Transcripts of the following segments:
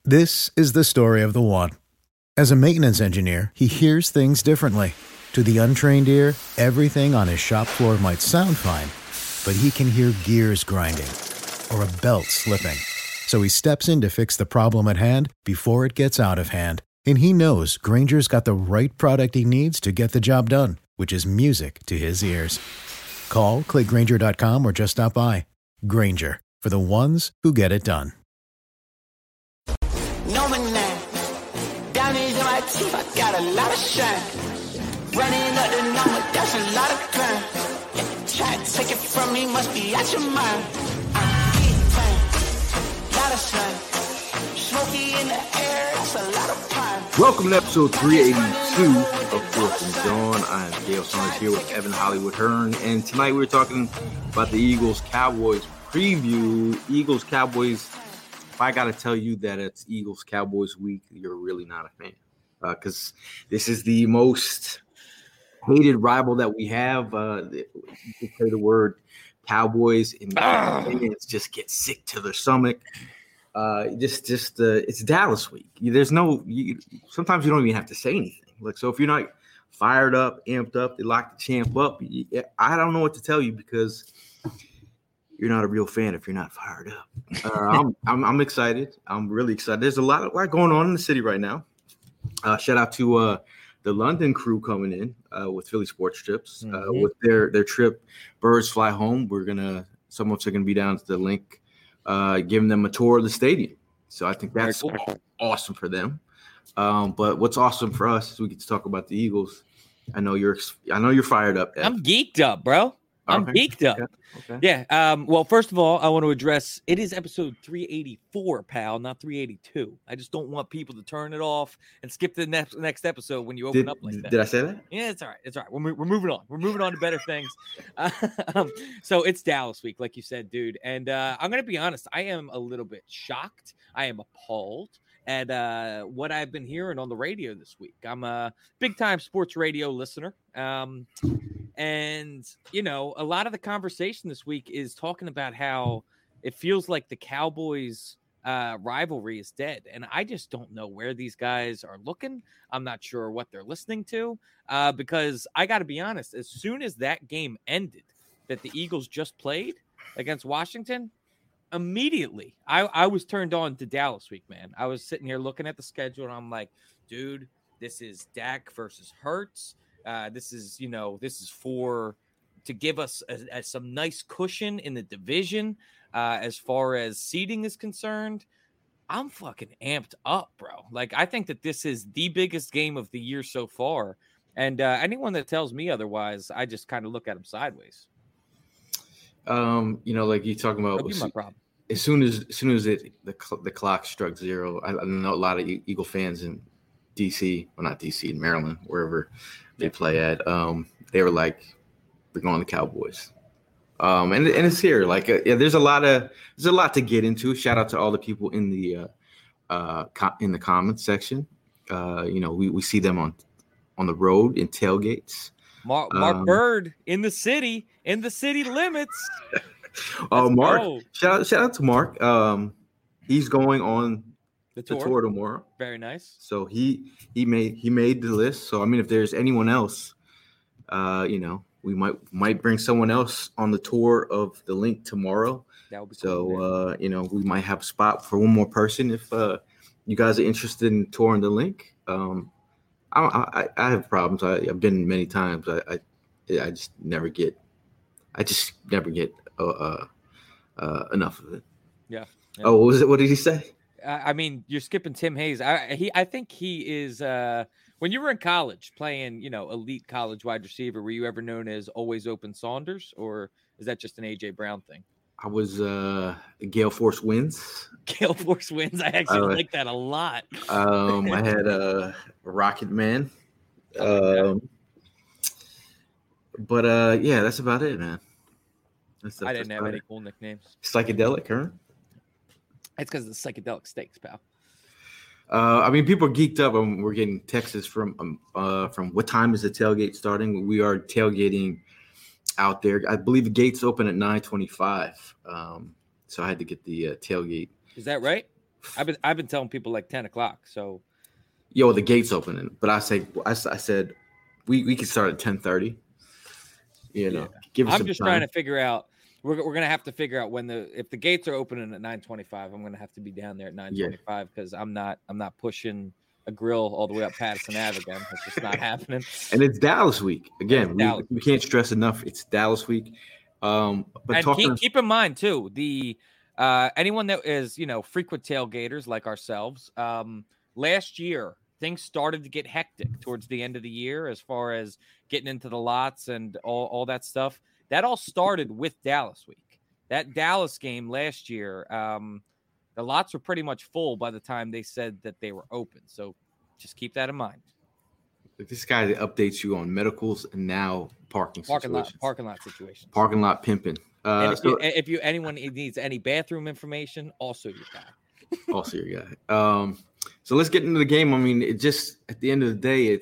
This is the story of the one. As a maintenance engineer, he hears things differently. To the untrained ear, everything on his shop floor might sound fine, but he can hear gears grinding or a belt slipping. So he steps in to fix the problem at hand before it gets out of hand. And he knows Grainger's got the right product he needs to get the job done, which is music to his ears. Call, click Grainger.com, or just stop by. Grainger, for the ones who get it done. No man, diamonds in my teeth, I got a lot of shine. Running up the number, that's a lot of crime. Yeah, try to take it from me, must be out your mind. Lot of sun, smoky in the air, that's a lot of pine. Welcome to episode 382 of Fourth and Dawn. I am Dale Saunders here with Evan Hollywood Hearn, and tonight we're talking about the Eagles-Cowboys preview. Eagles-Cowboys. If I got to tell you that it's Eagles-Cowboys week, you're really not a fan. Because this is the most hated rival that we have. You can say the word Cowboys, and fans just get sick to their stomach. It's Dallas week. Sometimes you don't even have to say anything. So if you're not fired up, amped up, they lock the champ up. I don't know what to tell you because you're not a real fan if you're not fired up. I'm excited. I'm really excited. There's a lot going on in the city right now. Shout out to the London crew coming in with Philly Sports Trips with their trip. Birds Fly Home. Some of us are gonna be down to the link, giving them a tour of the stadium. So I think that's awesome for them. But what's awesome for us is we get to talk about the Eagles. I know you're fired up, Ed. I'm geeked up, bro. I'm geeked up. Okay. Yeah. Well, first of all, I want to address it is episode 384, pal, not 382. I just don't want people to turn it off and skip the next episode when you open up like that. Did I say that? Yeah, it's all right. It's all right. We're moving on. We're moving on to better things. So it's Dallas week, like you said, dude. And I'm going to be honest. I am a little bit shocked. I am appalled at what I've been hearing on the radio this week. I'm a big-time sports radio listener. And, a lot of the conversation this week is talking about how it feels like the Cowboys rivalry is dead. And I just don't know where these guys are looking. I'm not sure what they're listening to because I got to be honest, as soon as that game ended that the Eagles just played against Washington, immediately I was turned on to Dallas week, man. I was sitting here looking at the schedule and I'm like, dude, this is Dak versus Hurts. This is for to give us some nice cushion in the division as far as seeding is concerned. I'm fucking amped up, bro. I think that this is the biggest game of the year so far. And anyone that tells me otherwise, I just kind of look at them sideways. Like you talking about. That'll be my problem. As soon as the clock struck zero, I know a lot of Eagle fans in DC, well, not DC, in Maryland, wherever they play at. They were like, "We're going to Cowboys," and it's here. There's a lot to get into. Shout out to all the people in the comments section. We see them on the road in tailgates. Mark Bird in the city limits. Mark! Go. Shout out to Mark. He's going on the tour tomorrow. Very nice. So he made the list. So I mean, if there's anyone else, we might bring someone else on the tour of the link tomorrow. That would be so cool, we might have a spot for one more person if you guys are interested in touring the link. I have problems. I've been many times. I just never get enough of it. Yeah. Oh, what was it? What did he say? I mean, you're skipping Tim Hayes. I think he is. When you were in college playing, elite college wide receiver, were you ever known as Always Open Saunders, or is that just an AJ Brown thing? I was Gale Force Wins. Gale Force Wins. I actually like that a lot. I had Rocket Man. But yeah, that's about it, man. I didn't have any cool nicknames. Psychedelic, huh? It's because of the psychedelic steaks, pal. I mean, people are geeked up. We're getting texts from what time is the tailgate starting? We are tailgating out there. I believe the gates open at 9:25. So I had to get the tailgate. Is that right? I've been telling people like 10 o'clock. So Yo, the gate's opening, but I said we could start at 10:30. You know, give us I'm some just time. trying to figure out. We're gonna have to figure out if the gates are opening at 9:25. I'm gonna have to be down there at 9:25 because I'm not pushing a grill all the way up Patterson Ave again. It's just not happening. And it's Dallas week again. Dallas We can't stress enough. It's Dallas week. But and keep in mind too, the anyone that is frequent tailgaters like ourselves. Last year things started to get hectic towards the end of the year as far as getting into the lots and all that stuff. That all started with Dallas week. That Dallas game last year, the lots were pretty much full by the time they said that they were open. So just keep that in mind. This guy updates you on medicals and now parking lot situations. Parking lot pimping. If anyone needs any bathroom information, also your guy. Also your guy. So let's get into the game. I mean, it just at the end of the day,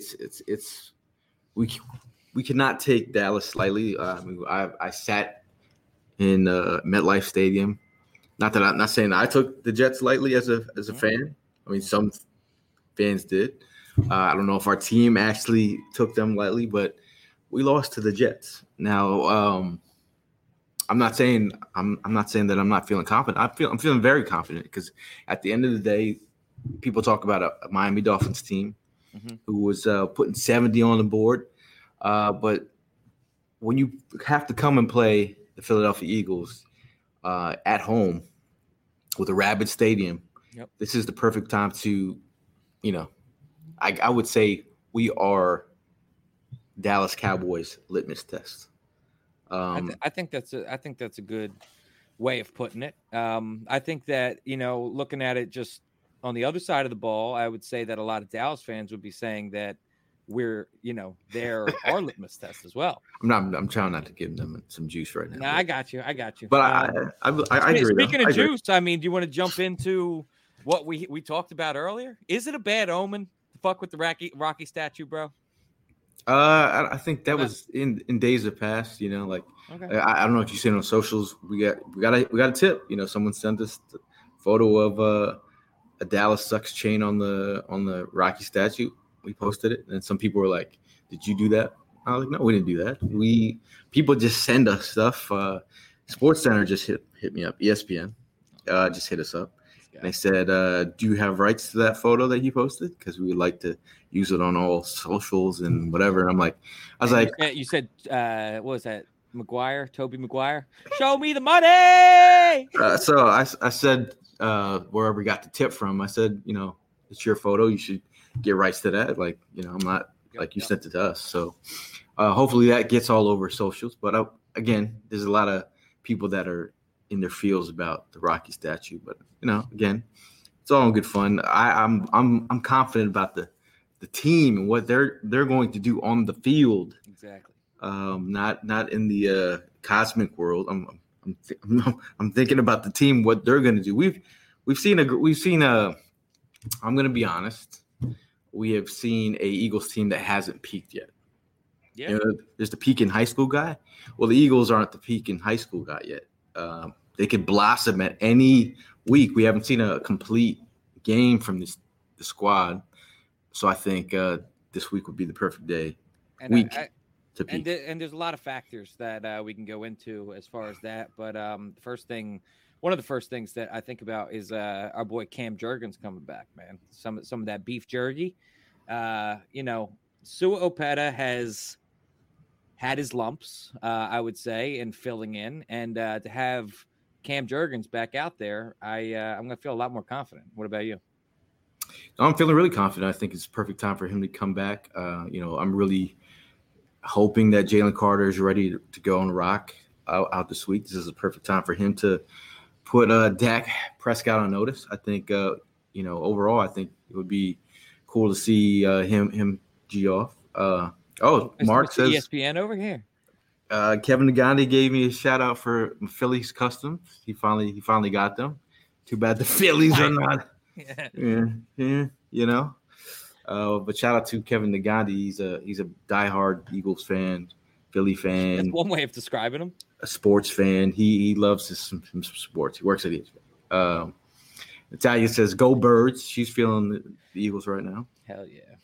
we cannot take Dallas lightly. I sat in MetLife Stadium. Not that I'm not saying that I took the Jets lightly as a fan. I mean, some fans did. I don't know if our team actually took them lightly, but we lost to the Jets. Now, I'm not saying that I'm not feeling confident. I'm feeling very confident because at the end of the day, people talk about a Miami Dolphins team who was putting 70 on the board. But when you have to come and play the Philadelphia Eagles at home with a rabid stadium, this is the perfect time to, I would say we are Dallas Cowboys litmus test. I think that's a good way of putting it. I think that, looking at it just on the other side of the ball, I would say that a lot of Dallas fans would be saying that we're, they're our litmus test as well. I'm trying not to give them some juice right now. No, I got you. But I agree. Speaking of juice, I mean, do you want to jump into what we talked about earlier? Is it a bad omen to fuck with the Rocky statue, bro? I think that was in days of past. I don't know if you seen on socials. We got a tip. Someone sent us a photo of a Dallas Sucks chain on the Rocky statue. We posted it, and some people were like, "Did you do that?" I was like, "No, we didn't do that. People just send us stuff." SportsCenter just hit me up. ESPN just hit us up. And they said, "Do you have rights to that photo that you posted? Because we would like to use it on all socials and whatever." And I was like, "You said what was that? Toby Maguire? Show me the money." So I said, wherever we got the tip from, I said, it's your photo. You should get rights to that. I'm not like you sent it to us. So hopefully that gets all over socials. But again, there's a lot of people that are in their feels about the Rocky statue. But again, it's all in good fun. I'm confident about the team and what they're going to do on the field. Exactly. Not in the cosmic world. I'm thinking about the team, what they're going to do. We've seen a. I'm going to be honest. We have seen a Eagles team that hasn't peaked yet. Yeah. There's the peak in high school guy. Well, the Eagles aren't the peak in high school guy yet. They could blossom at any week. We haven't seen a complete game from the squad. So I think this week would be the perfect day. To peak. And there's a lot of factors that we can go into as far as that. But one of the first things that I think about is our boy Cam Jurgens coming back, man. Some of that beef jerky. Sua Opeta has had his lumps, I would say, in filling in. And to have Cam Jurgens back out there, I'm going to feel a lot more confident. What about you? I'm feeling really confident. I think it's a perfect time for him to come back. I'm really hoping that Jalen Carter is ready to go and rock out this week. This is a perfect time for him to put Dak Prescott on notice. I think, overall, I think it would be cool to see him G off. Mark says ESPN over here. Kevin Nagandi gave me a shout out for Phillies customs. He finally got them. Too bad the Phillies are not. Yeah. But shout out to Kevin Nagandi. He's a diehard Eagles fan, Philly fan. That's one way of describing him. A sports fan. He loves some sports. He works at ESPN. Natalia says, "Go Birds." She's feeling the Eagles right now. Hell yeah.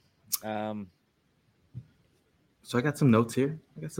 So I got some notes here.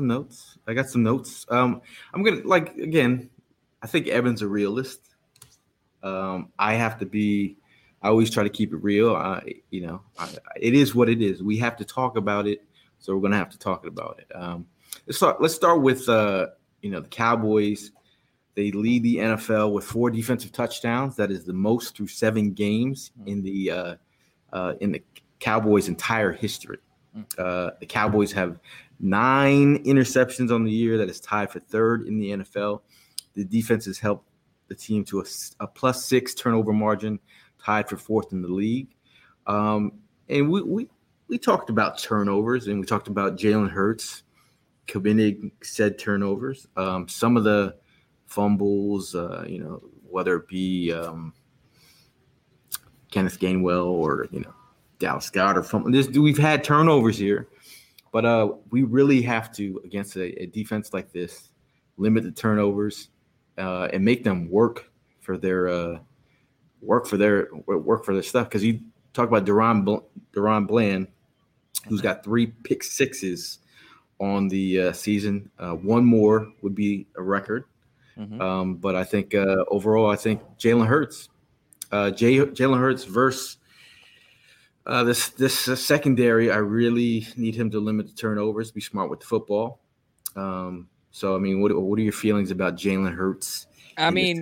I'm gonna again. I think Evan's a realist. I have to be. I always try to keep it real. It is what it is. We have to talk about it, so we're gonna have to talk about it. Let's start with the Cowboys. They lead the NFL with 4 defensive touchdowns. That is the most through 7 games in the Cowboys' entire history. The Cowboys have 9 interceptions on the year. That is tied for 3rd in the NFL. The defense has helped the team to a +6 turnover margin, tied for 4th in the league. And we talked about turnovers, and we talked about Jalen Hurts committing said turnovers. Some of the fumbles, whether it be Kenneth Gainwell or Dallas Goedert from this. We've had turnovers here, but we really have to, against a defense like this, limit the turnovers and make them work for their stuff. Because you talk about Deron Bland, who's got 3 pick sixes on the season. 1 more would be a record. Mm-hmm. But I think overall, I think Jalen Hurts versus this secondary, I really need him to limit the turnovers, be smart with the football. So, I mean, what are your feelings about Jalen Hurts? I mean,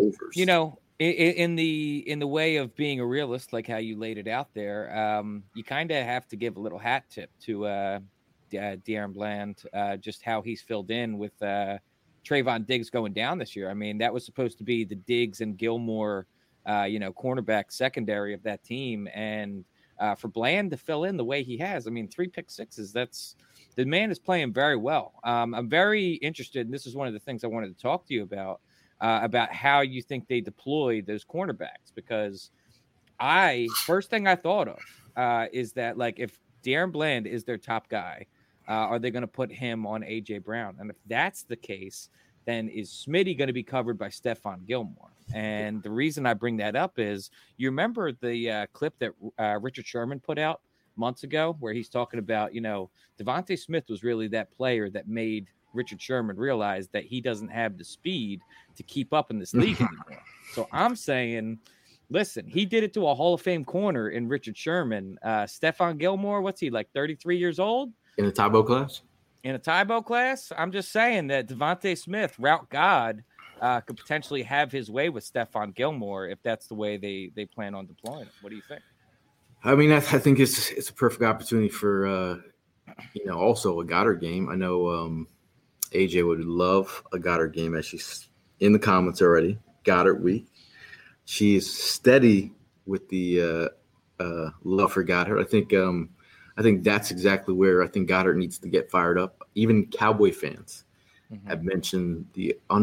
in the way of being a realist, like how you laid it out there, you kind of have to give a little hat tip to De'Aaron Bland, just how he's filled in with Trayvon Diggs going down this year. I mean, that was supposed to be the Diggs and Gilmore, cornerback secondary of that team. And for Bland to fill in the way he has, I mean, 3 pick sixes, the man is playing very well. I'm very interested, and this is one of the things I wanted to talk to you about how you think they deploy those cornerbacks, because first thing I thought of is that, like, if De'Aaron Bland is their top guy, are they going to put him on A.J. Brown? And if that's the case, then is Smitty going to be covered by Stephon Gilmore? And the reason I bring that up is, you remember the clip that Richard Sherman put out months ago where he's talking about, Devontae Smith was really that player that made Richard Sherman realize that he doesn't have the speed to keep up in this league anymore. So I'm saying, listen, he did it to a Hall of Fame corner in Richard Sherman. Stephon Gilmore, what's he, like 33 years old? In a Tybo class? In a Tybo class? I'm just saying that Devontae Smith, route God, could potentially have his way with Stephon Gilmore if that's the way they plan on deploying it. What do you think? I mean, I think it's a perfect opportunity for, also a Goddard game. I know AJ would love a Goddard game, as she's in the comments already. Goddard week. She's steady with the love for Goddard. I think that's exactly where I think Goddard needs to get fired up. Even Cowboy fans have mentioned the I'm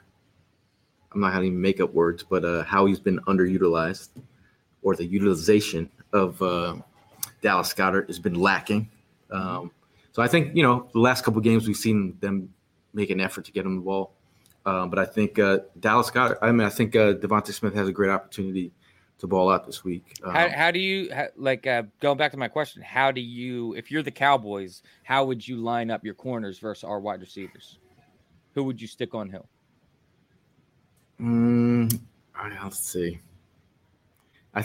not going to even make up words, but how he's been underutilized, or the utilization of Dallas Goedert has been lacking. So I think, the last couple of games we've seen them make an effort to get him the ball. But I think Dallas Goedert, I think Devontae Smith has a great opportunity to ball out this week. How do you going back to my question? How do you, if you're the Cowboys, how would you line up your corners versus our wide receivers? Who would you stick on who? Let's see. I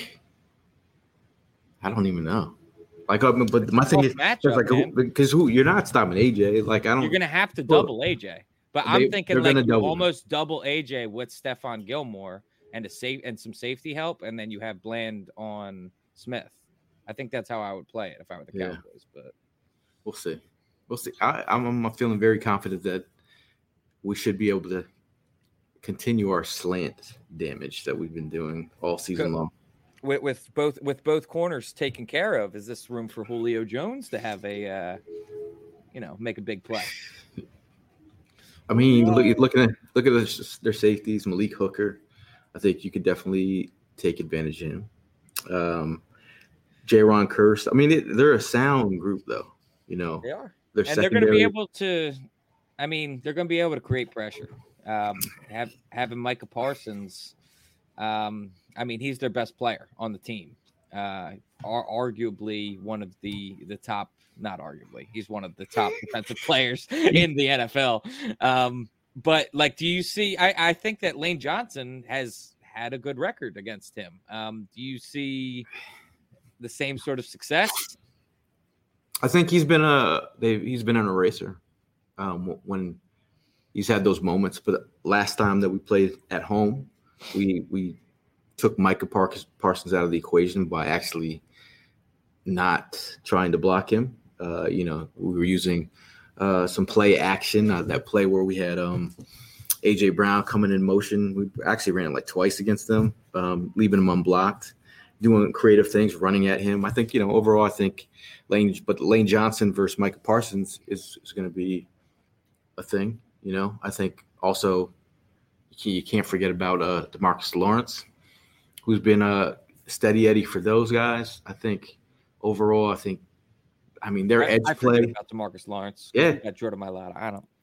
don't even know. But my thing is, because you're not stopping AJ. You're gonna have to double AJ. But I'm thinking you almost double AJ with Stephon Gilmore and some safety help, and then you have Bland on Smith. I think that's how I would play it if I were the Cowboys. But we'll see. I'm feeling very confident that we should be able to continue our slant damage that we've been doing all season long. With both corners taken care of, is this room for Julio Jones to have make a big play? I mean, look at their safeties. Malik Hooker, I think you could definitely take advantage of him. Jaron Kearse. I mean, they're a sound group, though. They are. They're going to be able to. I mean, they're going to be able to create pressure. Having Micah Parsons I mean, he's their best player on the team. Arguably one of the top, not arguably, he's one of the top defensive players in the NFL. But like, do you see, I think that Lane Johnson has had a good record against him. Do you see the same sort of success? I think he's been an eraser when he's had those moments. But last time that we played at home, we took Micah Parsons out of the equation by actually not trying to block him. We were using some play action, that play where we had A.J. Brown coming in motion. We actually ran it like twice against them, leaving him unblocked, doing creative things, running at him. I think, overall, I think Lane Johnson versus Micah Parsons is going to be a thing. I think also you can't forget about DeMarcus Lawrence, who's been a steady Eddie for those guys. I think overall, their edge play. About DeMarcus Lawrence. Yeah. Got Jordan Mailata. I don't.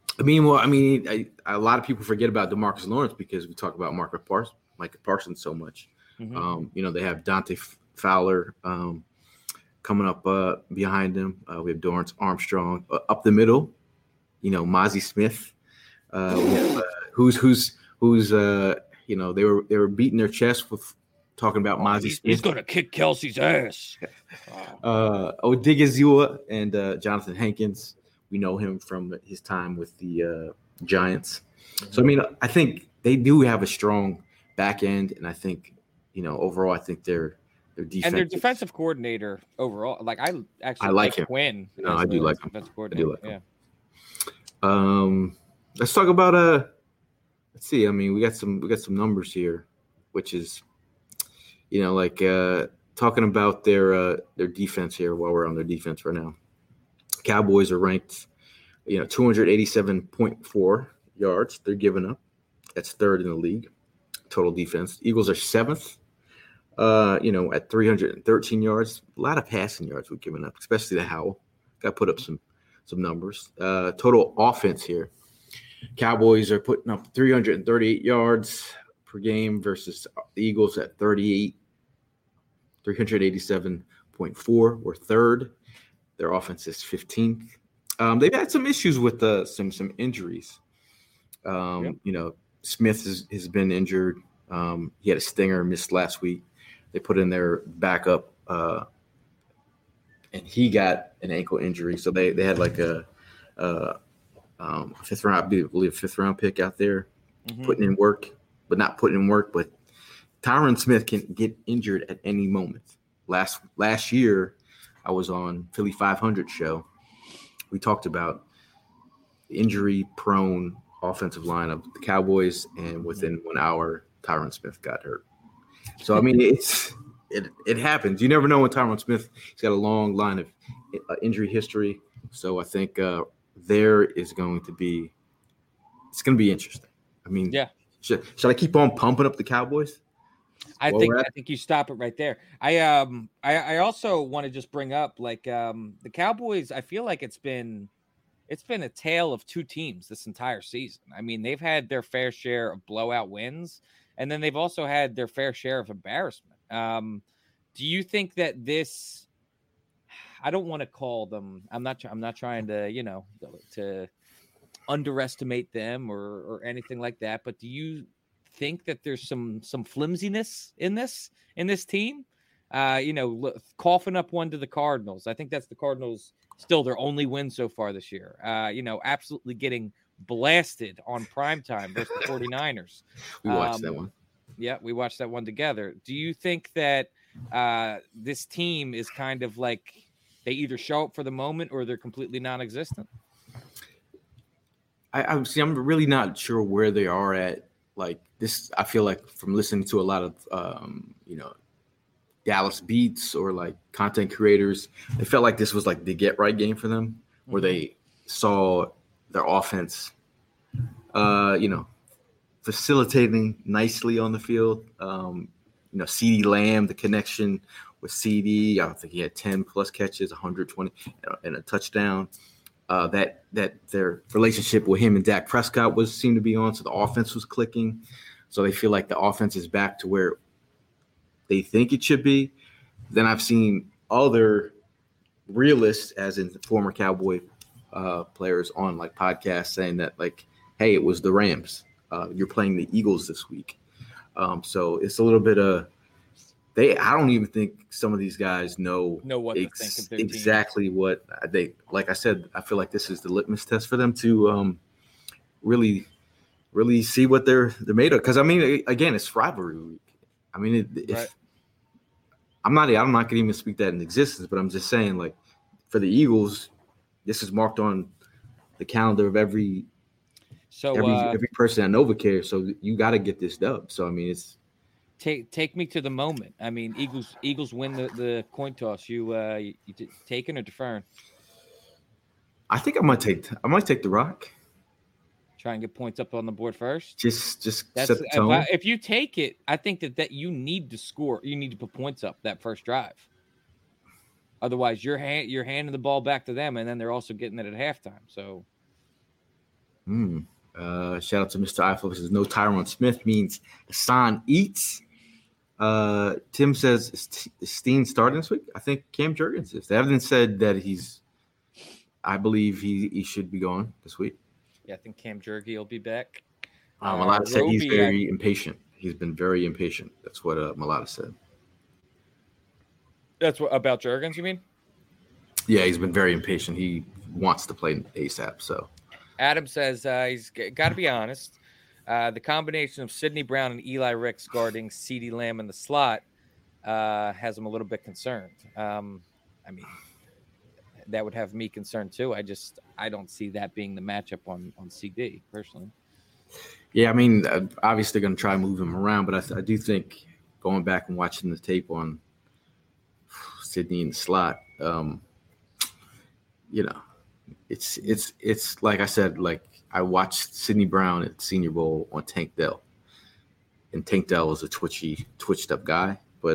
A lot of people forget about DeMarcus Lawrence because we talk about Micah Parsons so much. Mm-hmm. They have Dante Fowler coming up behind him. We have Dorrance Armstrong up the middle. Mozzie Smith, who's they were beating their chest with talking about Mozzie Smith. He's gonna kick Kelsey's ass. Odigizua and Jonathan Hankins. We know him from his time with the Giants. So I think they do have a strong back end, and I think overall, I think their defense and their defensive coordinator overall. Like I like him. Quinn. No, I do like him. I do like him. Let's talk about let's see. We got some numbers here, which is talking about their defense here while we're on their defense right now. Cowboys are ranked 287.4 yards they're giving up. That's third in the league total defense. Eagles are seventh at 313 yards. A lot of passing yards we're giving up, especially the Howell. Got to put up some numbers. Total offense here. Cowboys are putting up 338 yards per game versus the Eagles at 387.4. We're third. Their offense is 15th. They've had some issues with some injuries. Smith has been injured. He had a stinger, missed last week. They put in their backup, and he got an ankle injury. So they had like a fifth round, I believe, fifth round pick out there, putting in work, but not putting in work. But Tyron Smith can get injured at any moment. Last year, I was on Philly 500 show. We talked about injury-prone offensive line of the Cowboys, and within 1 hour, Tyron Smith got hurt. So it happens. You never know when Tyron Smith. He's got a long line of injury history. So I think it's going to be interesting. Should I keep on pumping up the Cowboys? I think you stop it right there. I also want to just bring up the Cowboys. I feel like it's been a tale of two teams this entire season. They've had their fair share of blowout wins, and then they've also had their fair share of embarrassment. Do you think that this? I don't want to call them. I'm not trying to to underestimate them or anything like that. But do you think that there's some flimsiness in this team? Coughing up one to the Cardinals. I think that's the Cardinals still their only win so far this year. Absolutely getting blasted on primetime versus the 49ers. We watched that one. Yeah, we watched that one together. Do you think that this team is kind of like they either show up for the moment or they're completely non-existent? I'm really not sure where they are at. Like this, I feel like from listening to a lot of Dallas beats or like content creators, it felt like this was like the get right game for them, where they saw their offense, facilitating nicely on the field. CeeDee Lamb, the connection with CeeDee, I don't think he had 10 plus catches, 120 and a touchdown. That their relationship with him and Dak Prescott seemed to be on, so the offense was clicking. so they feel like the offense is back to where they think it should be. Then I've seen other realists, as in former Cowboy players on like podcasts, saying that like, hey, it was the Rams. You're playing the Eagles this week. So it's a little bit of I don't even think some of these guys know what to think of their exactly teams. What they, like I said, I feel like this is the litmus test for them to really see what they're made of. Because I mean, again, it's rivalry week. I mean, right. I'm not going to even speak that in existence, but I'm just saying, like, for the Eagles, this is marked on the calendar of every person at NovaCare. So you got to get this dub. So I mean, it's take me to the moment. I mean, Eagles win the coin toss. You taking or deferring? I think I might take the Rock. Try and get points up on the board first. Just set the tone. If you take it, I think that you need to score. You need to put points up that first drive. Otherwise, you're handing the ball back to them, and then they're also getting it at halftime. So, shout out to Mr. Eiffel. Says no Tyron Smith means Hassan eats. Tim says is Steen starting this week? I think Cam Jurgens is. They haven't said that he's. I believe he should be going this week. Yeah, I think Cam Jurgens will be back. Malata said he's very impatient. He's been very impatient. That's what Malata said. That's what about Jurgens, you mean? Yeah, he's been very impatient. He wants to play ASAP. So Adam says he's got to be honest. The combination of Sidney Brown and Eli Ricks guarding CeeDee Lamb in the slot has him a little bit concerned. I mean, that would have me concerned too. I don't see that being the matchup on CD personally. Yeah, I mean, obviously they're going to try and move him around, but I do think going back and watching the tape on Sidney in the slot, it's like I said, like I watched Sidney Brown at Senior Bowl on Tank Dell, and Tank Dell was a twitched up guy, but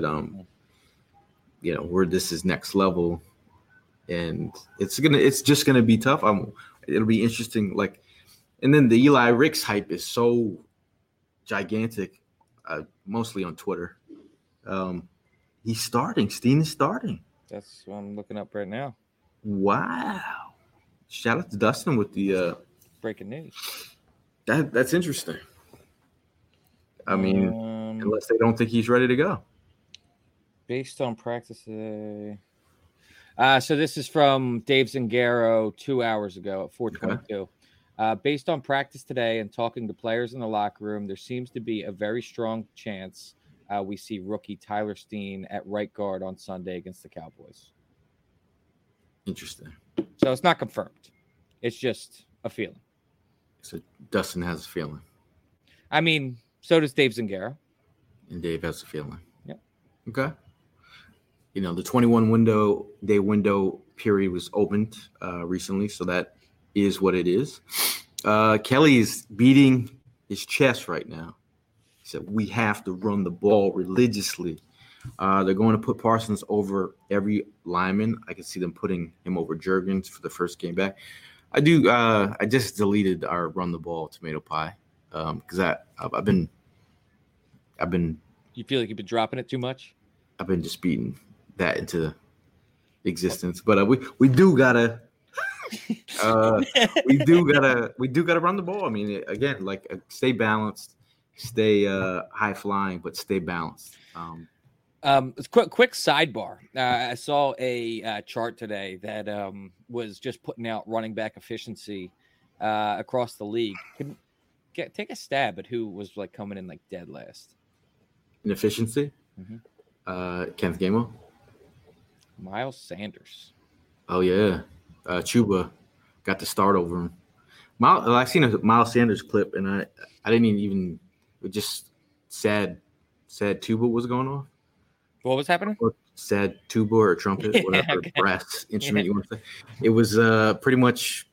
where this is next level, and it's just gonna be tough. It'll be interesting, like, and then the Eli Ricks hype is so gigantic, mostly on Twitter. He's starting. Steen is starting. That's what I'm looking up right now. Wow. Shout out to Dustin with the breaking news. That's interesting. I mean, unless they don't think he's ready to go. Based on practice today. So this is from Dave Zingaro 2 hours ago at 4:22. Okay. Based on practice today and talking to players in the locker room, there seems to be a very strong chance we see rookie Tyler Steen at right guard on Sunday against the Cowboys. Interesting. So it's not confirmed. It's just a feeling. So Dustin has a feeling. I mean, so does Dave Zingaro. And Dave has a feeling. Yep. Okay. The 21-day window period was opened recently, so that is what it is. Kelly is beating his chest right now. He said, we have to run the ball religiously. They're going to put Parsons over every lineman. I can see them putting him over Jurgens for the first game back. I do. I just deleted our run the ball tomato pie because I've been. You feel like you've been dropping it too much? I've been just beating that into existence, but we do gotta we do gotta run the ball. I mean, again, like stay balanced, stay high flying, but stay balanced. Quick sidebar. I saw a chart today that was just putting out running back efficiency across the league. Take a stab at who was like coming in like dead last in efficiency. Mm-hmm. Kenneth Gainwell. Miles Sanders. Oh yeah, Chuba got the start over him. I've seen a Miles Sanders clip, and I didn't even. It just sad tuba was going on. What was happening? Or sad tuba or trumpet, whatever brass instrument you want to say. It was pretty much,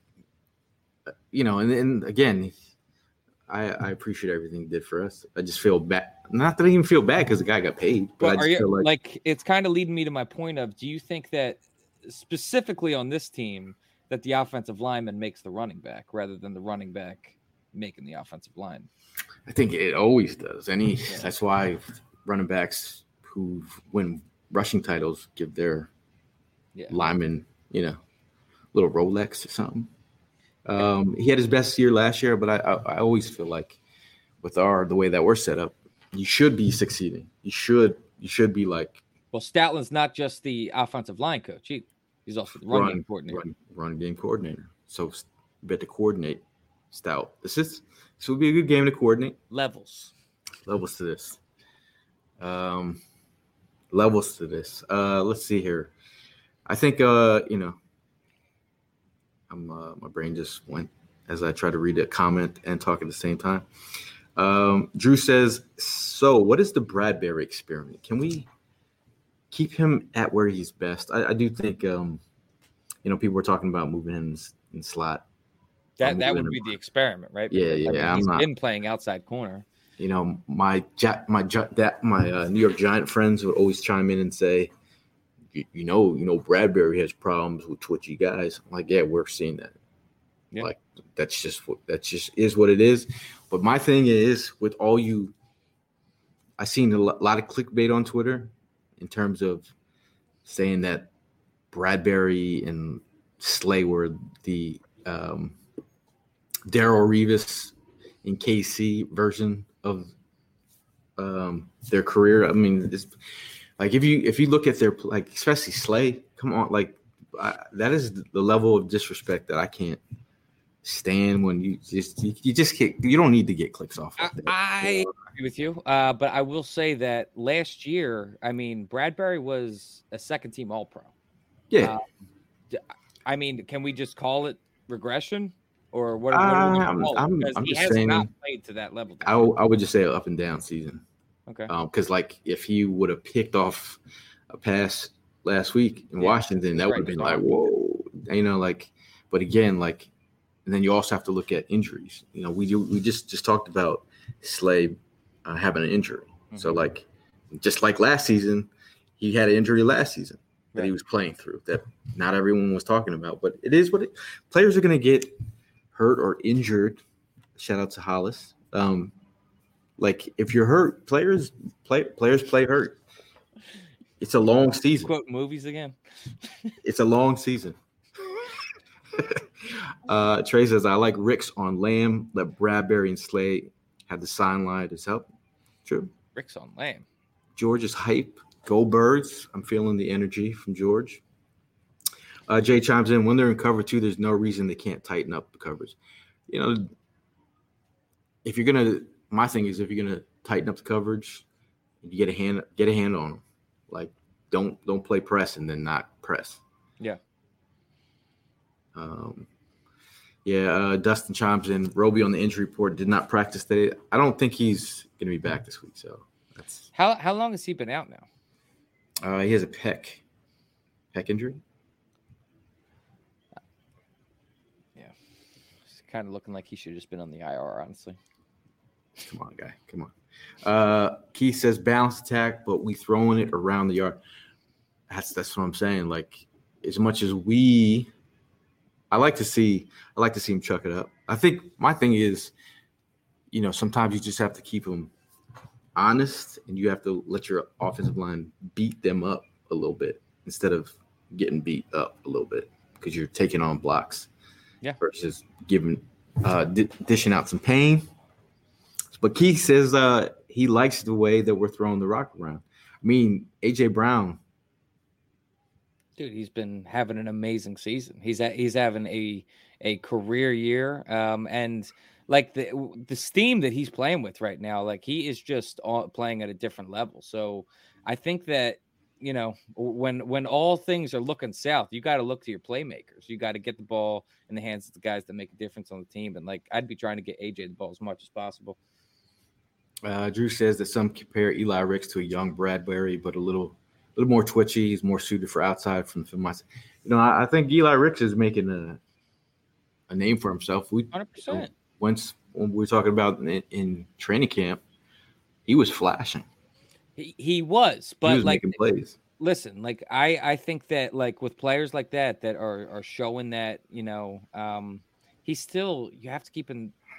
and again, I appreciate everything he did for us. I just feel bad. Not that I even feel bad because the guy got paid. But I just feel like it's kind of leading me to my point of, do you think that specifically on this team that the offensive lineman makes the running back rather than the running back making the offensive line. I think it always does. That's why running backs who win rushing titles give their linemen, little Rolex or something. He had his best year last year, but I always feel like with the way that we're set up, you should be succeeding. You should be like. Well, Stoutland's not just the offensive line coach. He's also the run game coordinator. Run game coordinator. So we have to coordinate Stout. This would be a good game to coordinate. Levels to this. Levels to this. Let's see here. I think my brain just went as I try to read a comment and talk at the same time. Drew says, so what is the Bradbury experiment? Can we keep him at where he's best? I do think, people were talking about moving him in slot. That would be the experiment, right? Yeah. He's been playing outside corner. My New York Giant friends would always chime in and say, Bradbury has problems with twitchy guys. I'm like, yeah, we're seeing that. Yeah. Like that's just is what it is. But my thing is with I seen a lot of clickbait on Twitter in terms of saying that Bradbury and Slay were the Darrelle Revis in KC version of their career. I mean, it's like if you look at their especially Slay, come on, that is the level of disrespect that I can't stand when you don't need to get clicks off. I agree with you, but I will say that last year, I mean, Bradbury was a second-team All-Pro. Yeah. I mean, can we just call it regression? Or what? I'm he just has saying, not played to that level. I would just say an up and down season. Okay. Because if he would have picked off a pass last week in Washington, that would have been like, whoa, But again, and then you also have to look at injuries. We just talked about Slay having an injury. Mm-hmm. So just like last season, he had an injury last season that he was playing through that not everyone was talking about. But it is what players are going to get hurt or injured. Shout out to Hollis. If you're hurt, players play hurt. It's a long season. Quote movies again. It's a long season. Trey says, I like Ricks on Lamb. Let Bradbury and Slay have the sideline to help. True. Ricks on Lamb. George is hype. Go Birds. I'm feeling the energy from George. Jay chimes in, when they're in cover 2, there's no reason they can't tighten up the coverage. If you're going to – my thing is if you're going to tighten up the coverage, you get a hand on them. Don't play press and then not press. Yeah. Dustin chimes in. Roby on the injury report did not practice today. I don't think he's going to be back this week. So that's how long has he been out now? He has a pec injury. Yeah, it's kind of looking like he should have just been on the IR, honestly. Come on, guy. Come on. Keith says balanced attack, but we throwing it around the yard. That's what I'm saying. As much as I like to see him chuck it up. I think my thing is, sometimes you just have to keep them honest, and you have to let your offensive line beat them up a little bit instead of getting beat up a little bit because you're taking on blocks. Yeah. Versus dishing out some pain. But Keith says he likes the way that we're throwing the rock around. I mean, AJ Brown. Dude, he's been having an amazing season. He's having a career year, and the steam that he's playing with right now, he is just playing at a different level. So I think that when all things are looking south, you got to look to your playmakers. You got to get the ball in the hands of the guys that make a difference on the team. And I'd be trying to get AJ the ball as much as possible. Drew says that some compare Eli Ricks to a young Bradbury, but a little more twitchy. He's more suited for outside from the film. I think Eli Ricks is making a name for himself. 100%. When we were talking about in training camp, he was flashing. He was, but he was making plays. Listen, I think that with players like that are showing that he's still, you have to keep in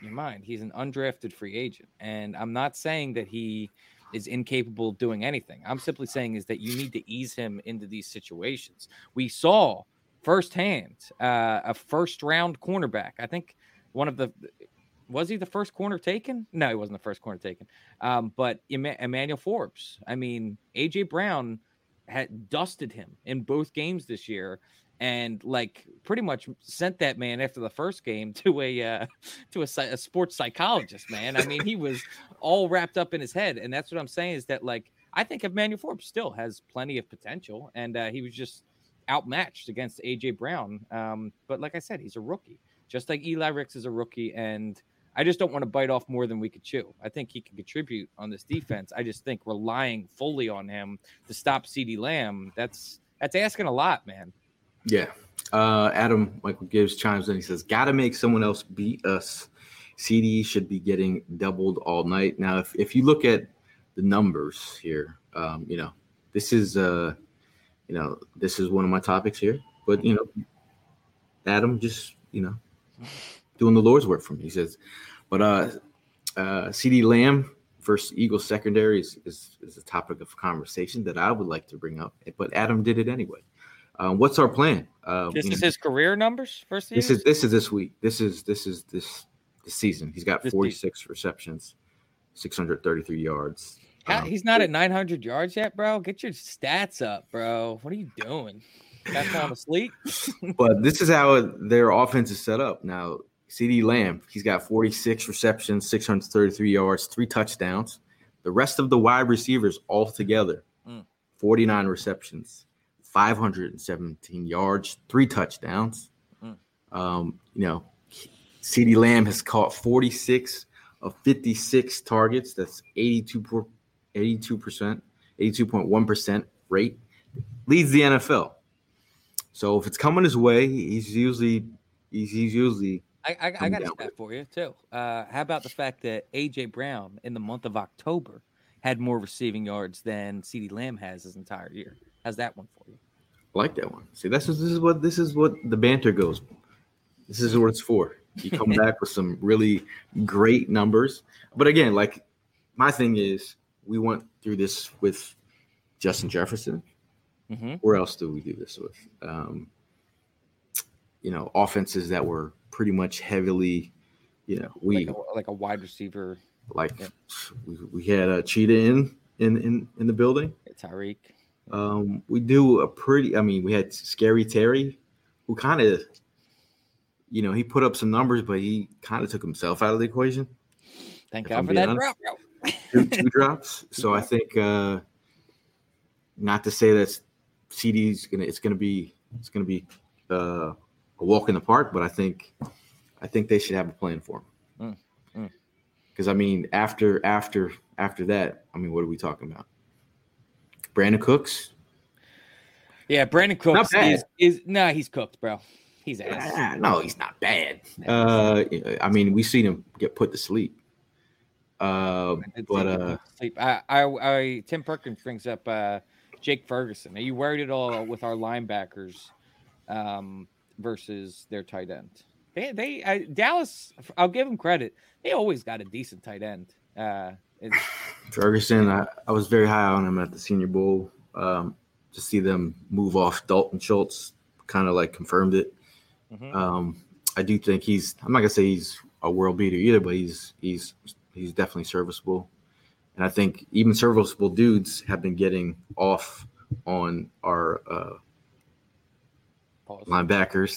your mind. He's an undrafted free agent. And I'm not saying that he is incapable of doing anything. I'm simply saying is that you need to ease him into these situations. We saw firsthand a first round cornerback. I think was he the first corner taken? No, he wasn't the first corner taken. But Emmanuel Forbes. I mean, AJ Brown had dusted him in both games this year, and like pretty much sent that man after the first game to a sports psychologist. Man, I mean, he was all wrapped up in his head, and that's what I'm saying is that like I think Emmanuel Forbes still has plenty of potential, and he was just outmatched against AJ Brown. But like I said, he's a rookie, just like Eli Ricks is a rookie, and I just don't want to bite off more than we could chew. I think he can contribute on this defense. I just think relying fully on him to stop CeeDee Lamb, that's asking a lot, man. Yeah. Adam Michael Gibbs chimes in. He says, "Got to make someone else beat us. CD should be getting doubled all night." Now, if you look at the numbers here, this is one of my topics here. But Adam just doing the Lord's work for me. He says, but CeeDee Lamb versus Eagles secondary is a topic of conversation that I would like to bring up. But Adam did it anyway. What's our plan? This is his career numbers versus the Eagles? This is this week. This is this season. He's got 46 receptions, 633 yards. He's not at 900 yards yet, bro. Get your stats up, bro. What are you doing? That's falling asleep. But this is how their offense is set up. Now, CeeDee Lamb, he's got 46 receptions, 633 yards, 3 touchdowns. The rest of the wide receivers all together, 49 receptions, 517 yards, 3 touchdowns. CeeDee Lamb has caught 46 of 56 targets. That's 82.1% rate. Leads the NFL. So if it's coming his way, he's usually. I got a stat for you too. How about the fact that AJ Brown in the month of October had more receiving yards than CeeDee Lamb has his entire year? How's that one for you? I like that one. See, this is what the banter goes. This is what it's for. You come back with some really great numbers, but again, like my thing is, we went through this with Justin Jefferson. Mm-hmm. Where else do we do this with? Offenses that were pretty much heavily, like a wide receiver. We had a Cheetah in the building. Tyreek. We do we had Scary Terry, who kind of, he put up some numbers, but he kind of took himself out of the equation. Thank God for that drop, bro. two drops. So I think, not to say that CD's it's gonna be a walk in the park, but I think they should have a plan for him. Because after that, what are we talking about? Brandon Cooks. Yeah, Brandon Cooks he's cooked, bro. He's ass. No, he's not bad. We've seen him get put to sleep. Tim Perkins brings up Jake Ferguson. Are you worried at all with our linebackers versus their tight end? Dallas, I'll give them credit. They always got a decent tight end. Ferguson, I was very high on him at the Senior Bowl. To see them move off Dalton Schultz kind of like confirmed it. Mm-hmm. I do think I'm not gonna say he's a world beater either, but he's definitely serviceable. And I think even serviceable dudes have been getting off on our linebackers.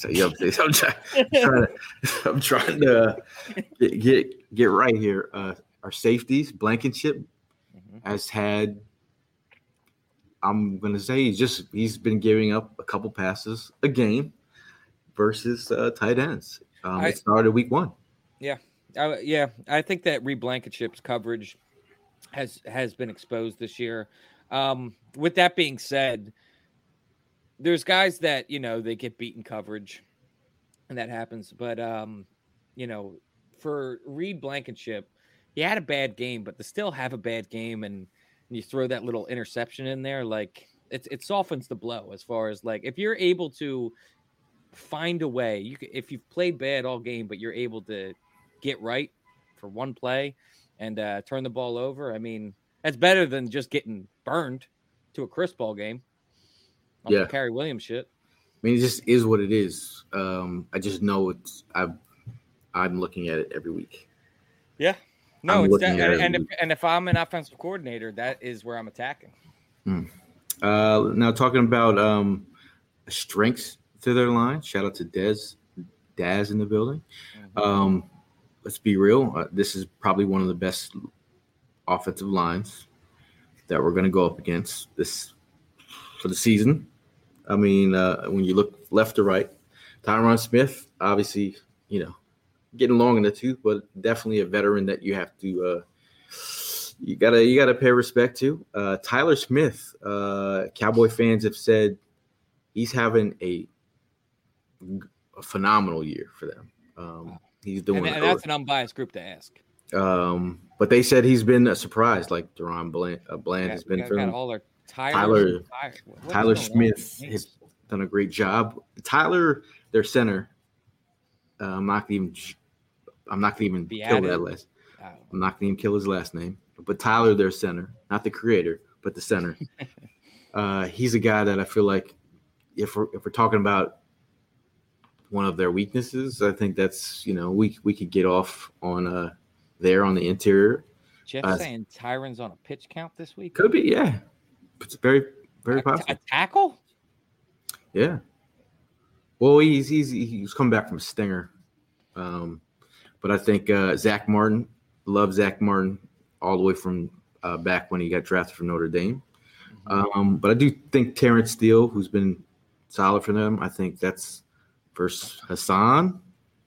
I'm trying to get right here. Our safeties, Blankenship, has had. I'm gonna say he's been giving up a couple passes a game versus tight ends. It started week 1. Yeah. I think that Reed Blankenship's coverage has been exposed this year. With that being said, there's guys that they get beaten coverage, and that happens. But for Reed Blankenship, he had a bad game, but to still have a bad game, and you throw that little interception in there, like it softens the blow. As far as like if you're able to find a way, if you've played bad all game, but you're able to get right for one play and turn the ball over. I mean, that's better than just getting burned to a crisp ball game. Off the Carrie Williams shit. I mean, it just is what it is. I just know I'm looking at it every week. Yeah. No, it's and if I'm an offensive coordinator, that is where I'm attacking. Now talking about strengths to their line. Shout out to Daz in the building. Let's be real. This is probably one of the best offensive lines that we're going to go up against this for the season. I mean, when you look left to right, Tyron Smith, obviously, getting long in the tooth, but definitely a veteran that you have to you gotta pay respect to. Tyler Smith, Cowboy fans have said he's having a phenomenal year for them. He's doing, and that's an unbiased group to ask. But they said he's been a surprise, like Deron Bland has been for him. Tyler Smith has done a great job. Tyler, their center. I'm not gonna even kill that last. I'm not gonna even kill his last name. But Tyler, their center, not the creator, but the center. He's a guy that I feel like if we're talking about one of their weaknesses, I think that's we could get off on there on the interior. Jeff saying Tyron's on a pitch count this week. Could be, yeah. It's very, very possible. A tackle? Yeah. Well, he's coming back from a stinger. But I think Zach Martin, love Zach Martin all the way from back when he got drafted from Notre Dame. But I do think Terrence Steele, who's been solid for them, I think that's versus Hassan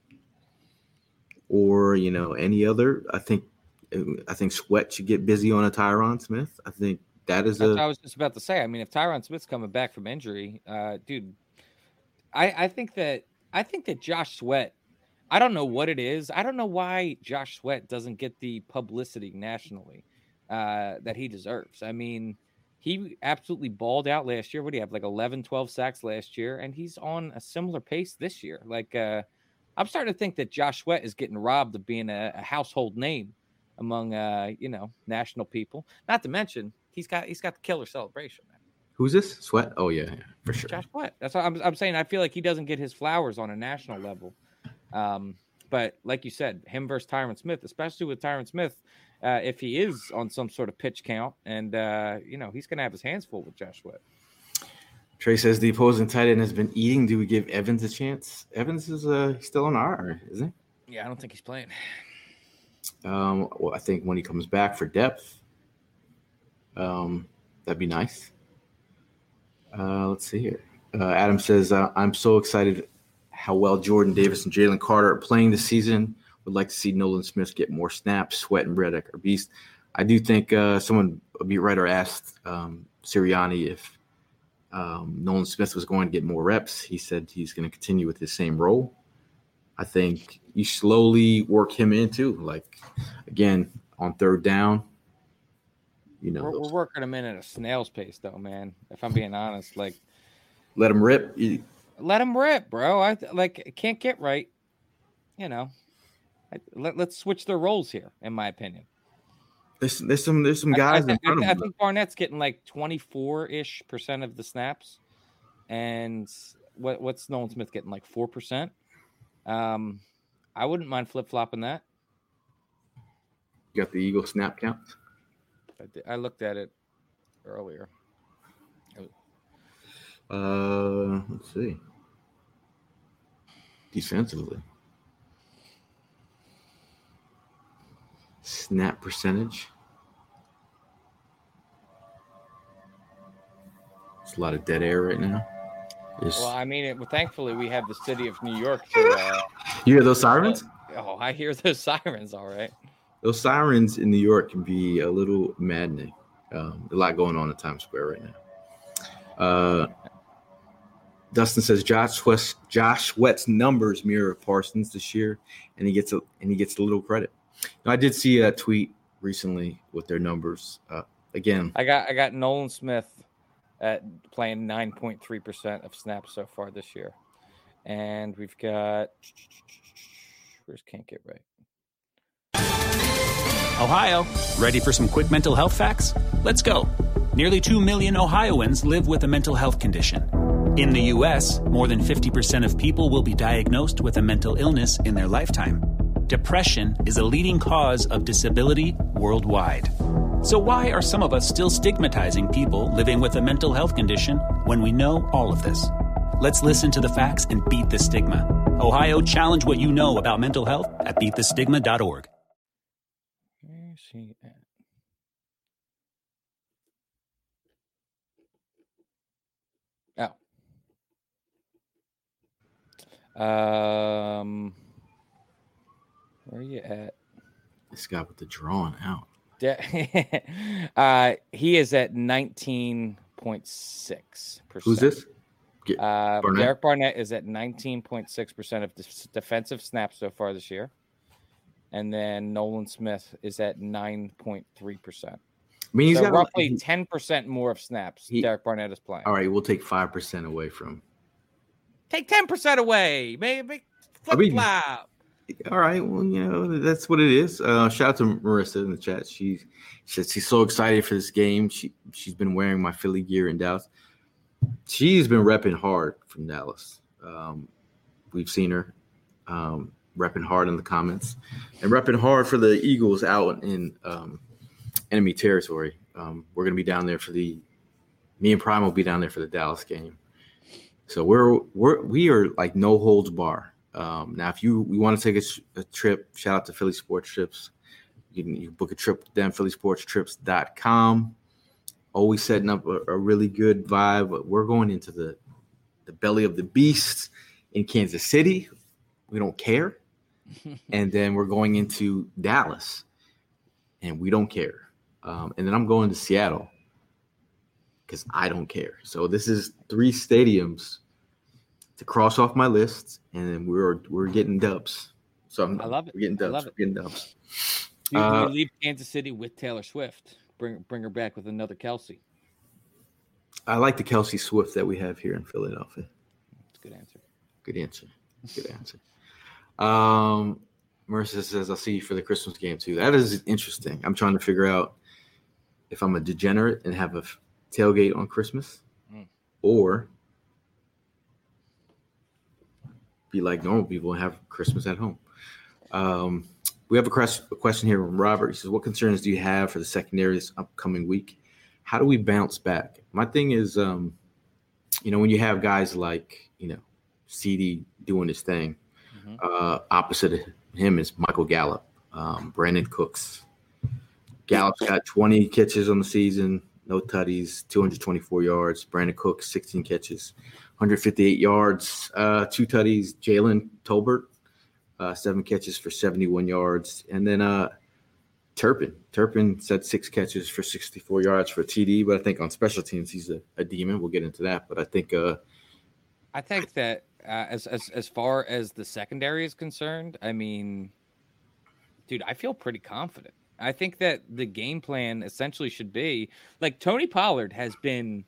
or, any other. I think Sweat should get busy on a Tyron Smith. I think that's what I was just about to say. I mean, if Tyron Smith's coming back from injury, dude, I think that Josh Sweat, I don't know what it is. I don't know why Josh Sweat doesn't get the publicity nationally that he deserves. I mean, he absolutely balled out last year. What do you have, like 11, 12 sacks last year? And he's on a similar pace this year. Like, I'm starting to think that Josh Sweat is getting robbed of being a household name among, national people. Not to mention, he's got the killer celebration, man. Who's this? Sweat? Oh, yeah, for sure. Josh Sweat. That's what I'm saying. I feel like he doesn't get his flowers on a national level. But like you said, him versus Tyron Smith, especially with Tyron Smith, if he is on some sort of pitch count, and he's going to have his hands full with Josh Sweat. Trey says the opposing tight end has been eating. Do we give Evans a chance? Evans is still on IR, isn't he? Yeah, I don't think he's playing. Well, I think when he comes back for depth, that'd be nice. Let's see here. Adam says, I'm so excited how well Jordan Davis and Jalen Carter are playing this season. Would like to see Nolan Smith get more snaps. Sweat and Reddick are beast. I do think someone, a beat writer, asked Sirianni if Nolan Smith was going to get more reps. He said he's going to continue with his same role. I think you slowly work him into, like, again, on third down. We're working him in at a snail's pace, though, man. If I'm being honest, like, let him rip. Let him rip, bro. I can't get right. Let's switch their roles here, in my opinion. There's some guys in front of him. I think Barnett's getting like 24% of the snaps, and what's Nolan Smith getting, like 4%? I wouldn't mind flip-flopping that. You got the Eagle snap count? I looked at it earlier. Let's see. Defensively. Snap percentage. There's a lot of dead air right now. Well, I mean, thankfully we have the city of New York to. You hear those sirens? Oh, I hear those sirens. All right. Those sirens in New York can be a little maddening. A lot going on in Times Square right now. Dustin says Josh Sweat's numbers mirror Parsons this year, and he gets a little credit. Now, I did see a tweet recently with their numbers. Again, I got Nolan Smith at playing 9.3% of snaps so far this year, and we've got can't get right. Ohio, ready for some quick mental health facts? Let's go. Nearly 2 million Ohioans live with a mental health condition. In the U.S., more than 50% of people will be diagnosed with a mental illness in their lifetime. Depression is a leading cause of disability worldwide. So why are some of us still stigmatizing people living with a mental health condition when we know all of this? Let's listen to the facts and beat the stigma. Ohio, challenge what you know about mental health at beatthestigma.org. Where is she at? Oh. Where are you at? This guy with the drawn out. He is at 19.6%. Who's this? Derek Barnett is at 19.6% of defensive snaps so far this year. And then Nolan Smith is at 9.3%. I mean, he's got roughly 10% more of snaps Derek Barnett is playing. All right, we'll take 5% away from. Take 10% away. Maybe flip-flop. All right, well, that's what it is. Shout out to Marissa in the chat. She's so excited for this game. She's been wearing my Philly gear in Dallas. She's been repping hard from Dallas. We've seen her repping hard in the comments and repping hard for the Eagles out in enemy territory. We're gonna be down there me and Prime will be down there for the Dallas game. So we are like no holds bar. Now, if we want to take a trip, shout out to Philly Sports Trips. You can book a trip with them, phillysportstrips.com. Always setting up a really good vibe. But we're going into the belly of the beast in Kansas City. We don't care. And then we're going into Dallas, and we don't care. And then I'm going to Seattle because I don't care. So this is 3 stadiums to cross off my list, and then we're getting dubs. So I love it. We're getting dubs. I love it. We're getting dubs. You leave Kansas City with Taylor Swift. Bring her back with another Kelsey. I like the Kelsey Swift that we have here in Philadelphia. That's a good answer. Good answer. Marissa says, I'll see you for the Christmas game too. That is interesting. I'm trying to figure out if I'm a degenerate and have a tailgate on Christmas or be like normal people and have Christmas at home. We have a question here from Robert. He says, what concerns do you have for the secondary this upcoming week? How do we bounce back? My thing is, when you have guys like, CD doing his thing, opposite of him is Michael Gallup, Brandon Cooks. Gallup's got 20 catches on the season, no tutties, 224 yards. Brandon Cooks, 16 catches, 158 yards, 2 tutties. Jalen Tolbert, 7 catches for 71 yards. And then Turpin said 6 catches for 64 yards for TD. But I think on special teams, he's a demon. We'll get into that. But I think that as far as the secondary is concerned, I mean, dude, I feel pretty confident. I think that the game plan essentially should be like Tony Pollard has been.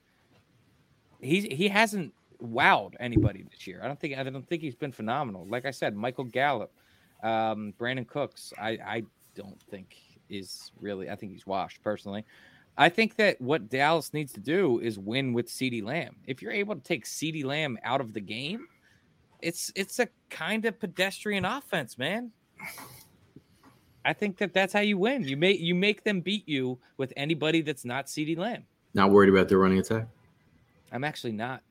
He hasn't wowed anybody this year. I don't think he's been phenomenal. Like I said, Michael Gallup, Brandon Cooks, I don't think is really. I think he's washed personally. I think that what Dallas needs to do is win with CeeDee Lamb. If you're able to take CeeDee Lamb out of the game, it's a kind of pedestrian offense, man. I think that's how you win. You make them beat you with anybody that's not CeeDee Lamb. Not worried about their running attack? I'm actually not.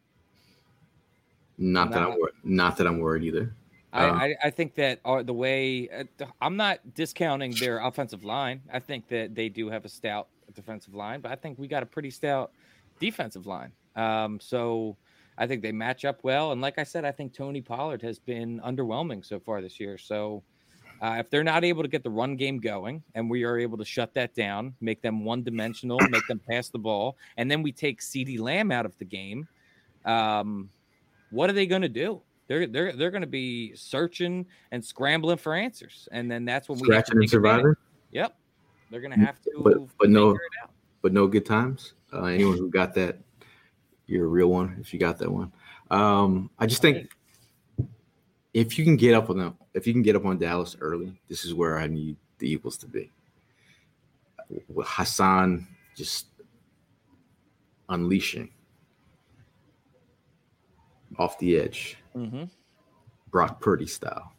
Not that I'm worried either. I think that the way I'm not discounting their offensive line. I think that they do have a stout defensive line, but I think we got a pretty stout defensive line. So I think they match up well. And like I said, I think Tony Pollard has been underwhelming so far this year. So if they're not able to get the run game going and we are able to shut that down, make them one-dimensional, make them pass the ball, and then we take CeeDee Lamb out of the game, what are they going to do? They're going to be searching and scrambling for answers, and then that's when we have to and surviving. Yep, they're going to have to. But no good times. Anyone who got that, you're a real one. If you got that one, I just think if you can get up on Dallas early, this is where I need the Eagles to be. with Hassan just unleashing off the edge, Brock Purdy style.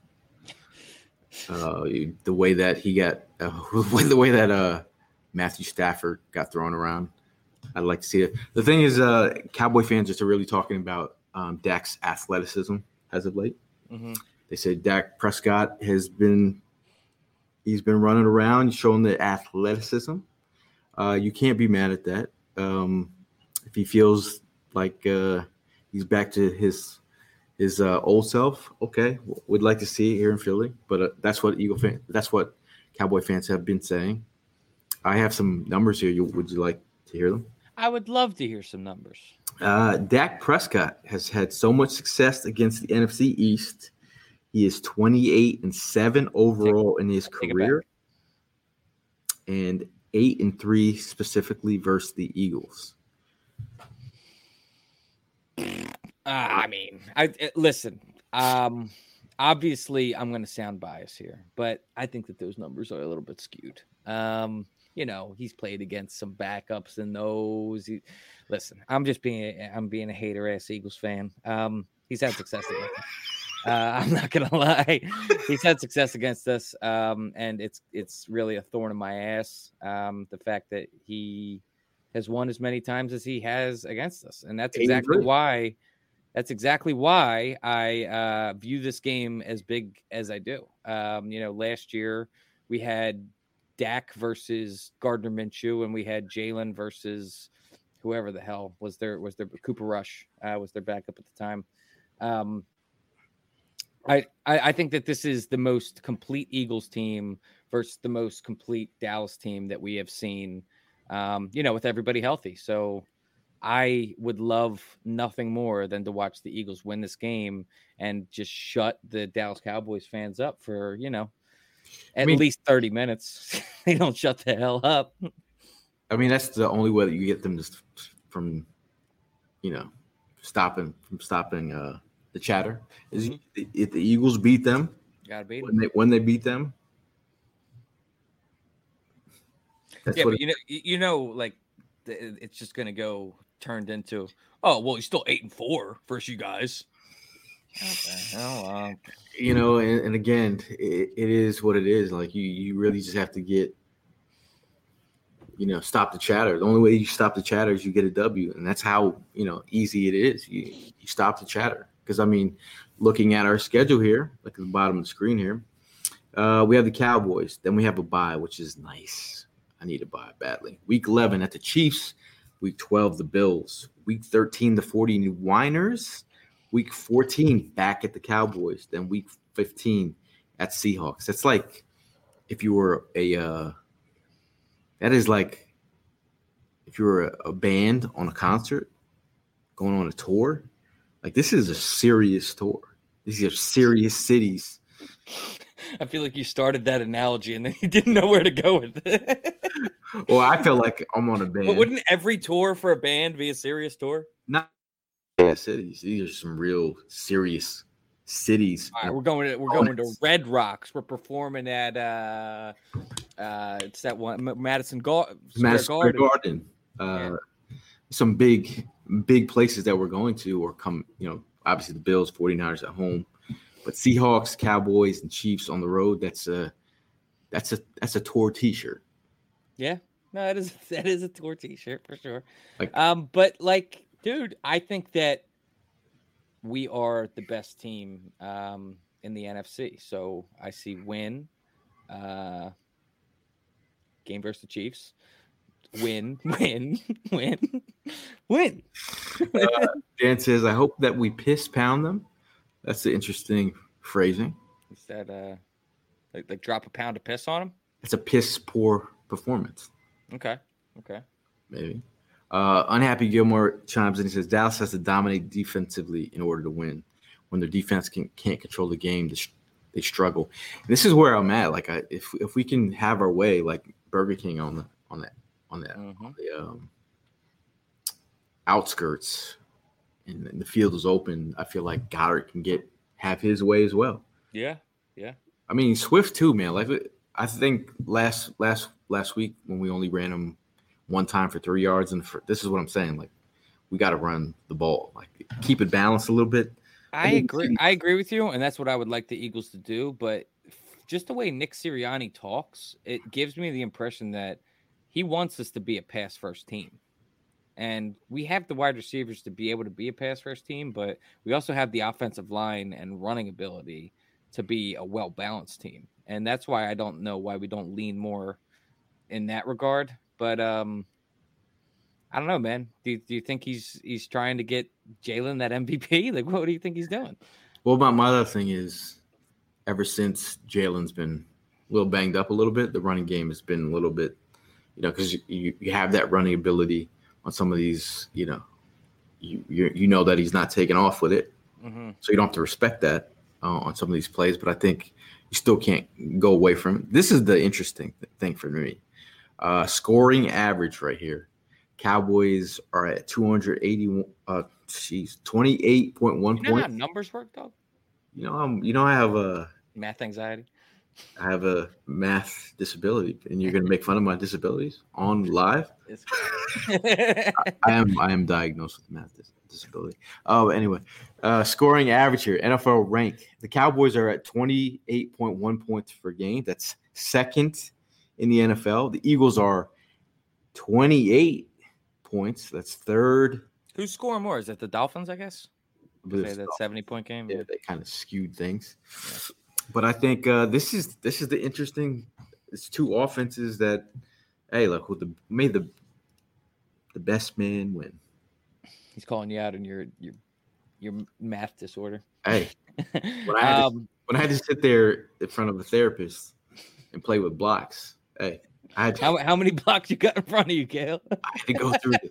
The way that he got, the way that Matthew Stafford got thrown around, I'd like to see it. The thing is, Cowboy fans are really talking about Dak's athleticism as of late. They said Dak Prescott he's been running around, showing the athleticism. You can't be mad at that. If he feels like he's back to his old self, okay, we'd like to see it here in Philly. But that's what Cowboy fans have been saying. I have some numbers here. Would you like to hear them? I would love to hear some numbers. Dak Prescott has had so much success against the NFC East. He is 28-7 overall in his career, and 8-3 specifically versus the Eagles. Listen. Obviously, I'm going to sound biased here, but I think that those numbers are a little bit skewed. He's played against some backups in those. Listen, I'm being a hater ass Eagles fan. He's had success against us. I'm not gonna lie. He's had success against us, and it's really a thorn in my ass. The fact that he has won as many times as he has against us, and that's exactly why. That's exactly why I view this game as big as I do. Last year we had Dak versus Gardner Minshew, and we had Jalen versus whoever the hell was there Cooper Rush was their backup at the time. I think that this is the most complete Eagles team versus the most complete Dallas team that we have seen, with everybody healthy. So I would love nothing more than to watch the Eagles win this game and just shut the Dallas Cowboys fans up for, at least 30 minutes. They don't shut the hell up. I mean, that's the only way that you get them from stopping the chatter. Is if the Eagles beat them, you gotta beat them. When they beat them. But it's just gonna go turned into, oh well, he's still 8-4 versus you guys. What the hell? And again, it is what it is. Like you really just have to get, stop the chatter. The only way you stop the chatter is you get a W, and that's how easy it is. You stop the chatter. Because looking at our schedule here, like at the bottom of the screen here, we have the Cowboys. Then we have a bye, which is nice. I need a bye badly. Week 11 at the Chiefs. Week 12, the Bills. Week 13, the 40 Niners. Week 14, back at the Cowboys. Then week 15 at Seahawks. That's like if you were a band on a concert going on a tour. Like, this is a serious tour. These are serious cities. I feel like you started that analogy and then you didn't know where to go with it. Well, I feel like I'm on a band. But wouldn't every tour for a band be a serious tour? Not cities. These are some real serious cities. All right, we're going to Red Rocks. We're performing at it's that one Madison Square Garden. Some big places that we're going to, or obviously the Bills, 49ers at home, but Seahawks, Cowboys, and Chiefs on the road. That's a tour T-shirt. Yeah, no, that is a tour T-shirt for sure. Dude, I think that we are the best team in the NFC. So I see win, game versus the Chiefs. Win. Dan says, I hope that we piss pound them. That's the interesting phrasing. Is that like drop a pound of piss on them? It's a piss poor performance. Okay. Maybe. Unhappy Gilmore chimes in and says Dallas has to dominate defensively in order to win. When their defense can't control the game, they struggle. And this is where I'm at. Like, if we can have our way, like Burger King on the outskirts, and the field is open, I feel like Goddard can have his way as well. Yeah. I mean, Swift too, man. Like, I think last week when we only ran him one time for 3 yards, and this is what I'm saying. Like, we got to run the ball, like keep it balanced a little bit. I agree with you, and that's what I would like the Eagles to do. But just the way Nick Sirianni talks, it gives me the impression that he wants us to be a pass first team. And we have the wide receivers to be able to be a pass first team, but we also have the offensive line and running ability to be a well balanced team. And that's why I don't know why we don't lean more in that regard. But I don't know, man. Do you think he's trying to get Jalen that MVP? Like, what do you think he's doing? Well, my other thing is, ever since Jalen's been a little banged up a little bit, the running game has been a little bit, because you have that running ability on some of these, you know that he's not taking off with it. Mm-hmm. So you don't have to respect that on some of these plays. But I think you still can't go away from it. This is the interesting thing for me. Scoring average right here. Cowboys are at 281. 28.1 points. How numbers work, dog? I have a math anxiety. I have a math disability, and you're going to make fun of my disabilities on live. I am diagnosed with math disability. Oh, anyway, scoring average here, NFL rank. The Cowboys are at 28.1 points per game. That's second in the NFL. The Eagles are 28 points. That's third. Who's scoring more? Is it the Dolphins, I guess? Say that 70-point game. Yeah, they kind of skewed things. Yeah. But I think this is the interesting. It's two offenses that, hey, look, made the best man win. He's calling you out on your math disorder. Hey, when I had to sit there in front of a therapist and play with blocks, hey, I had to, how many blocks you got in front of you, Cale? I had to go through this.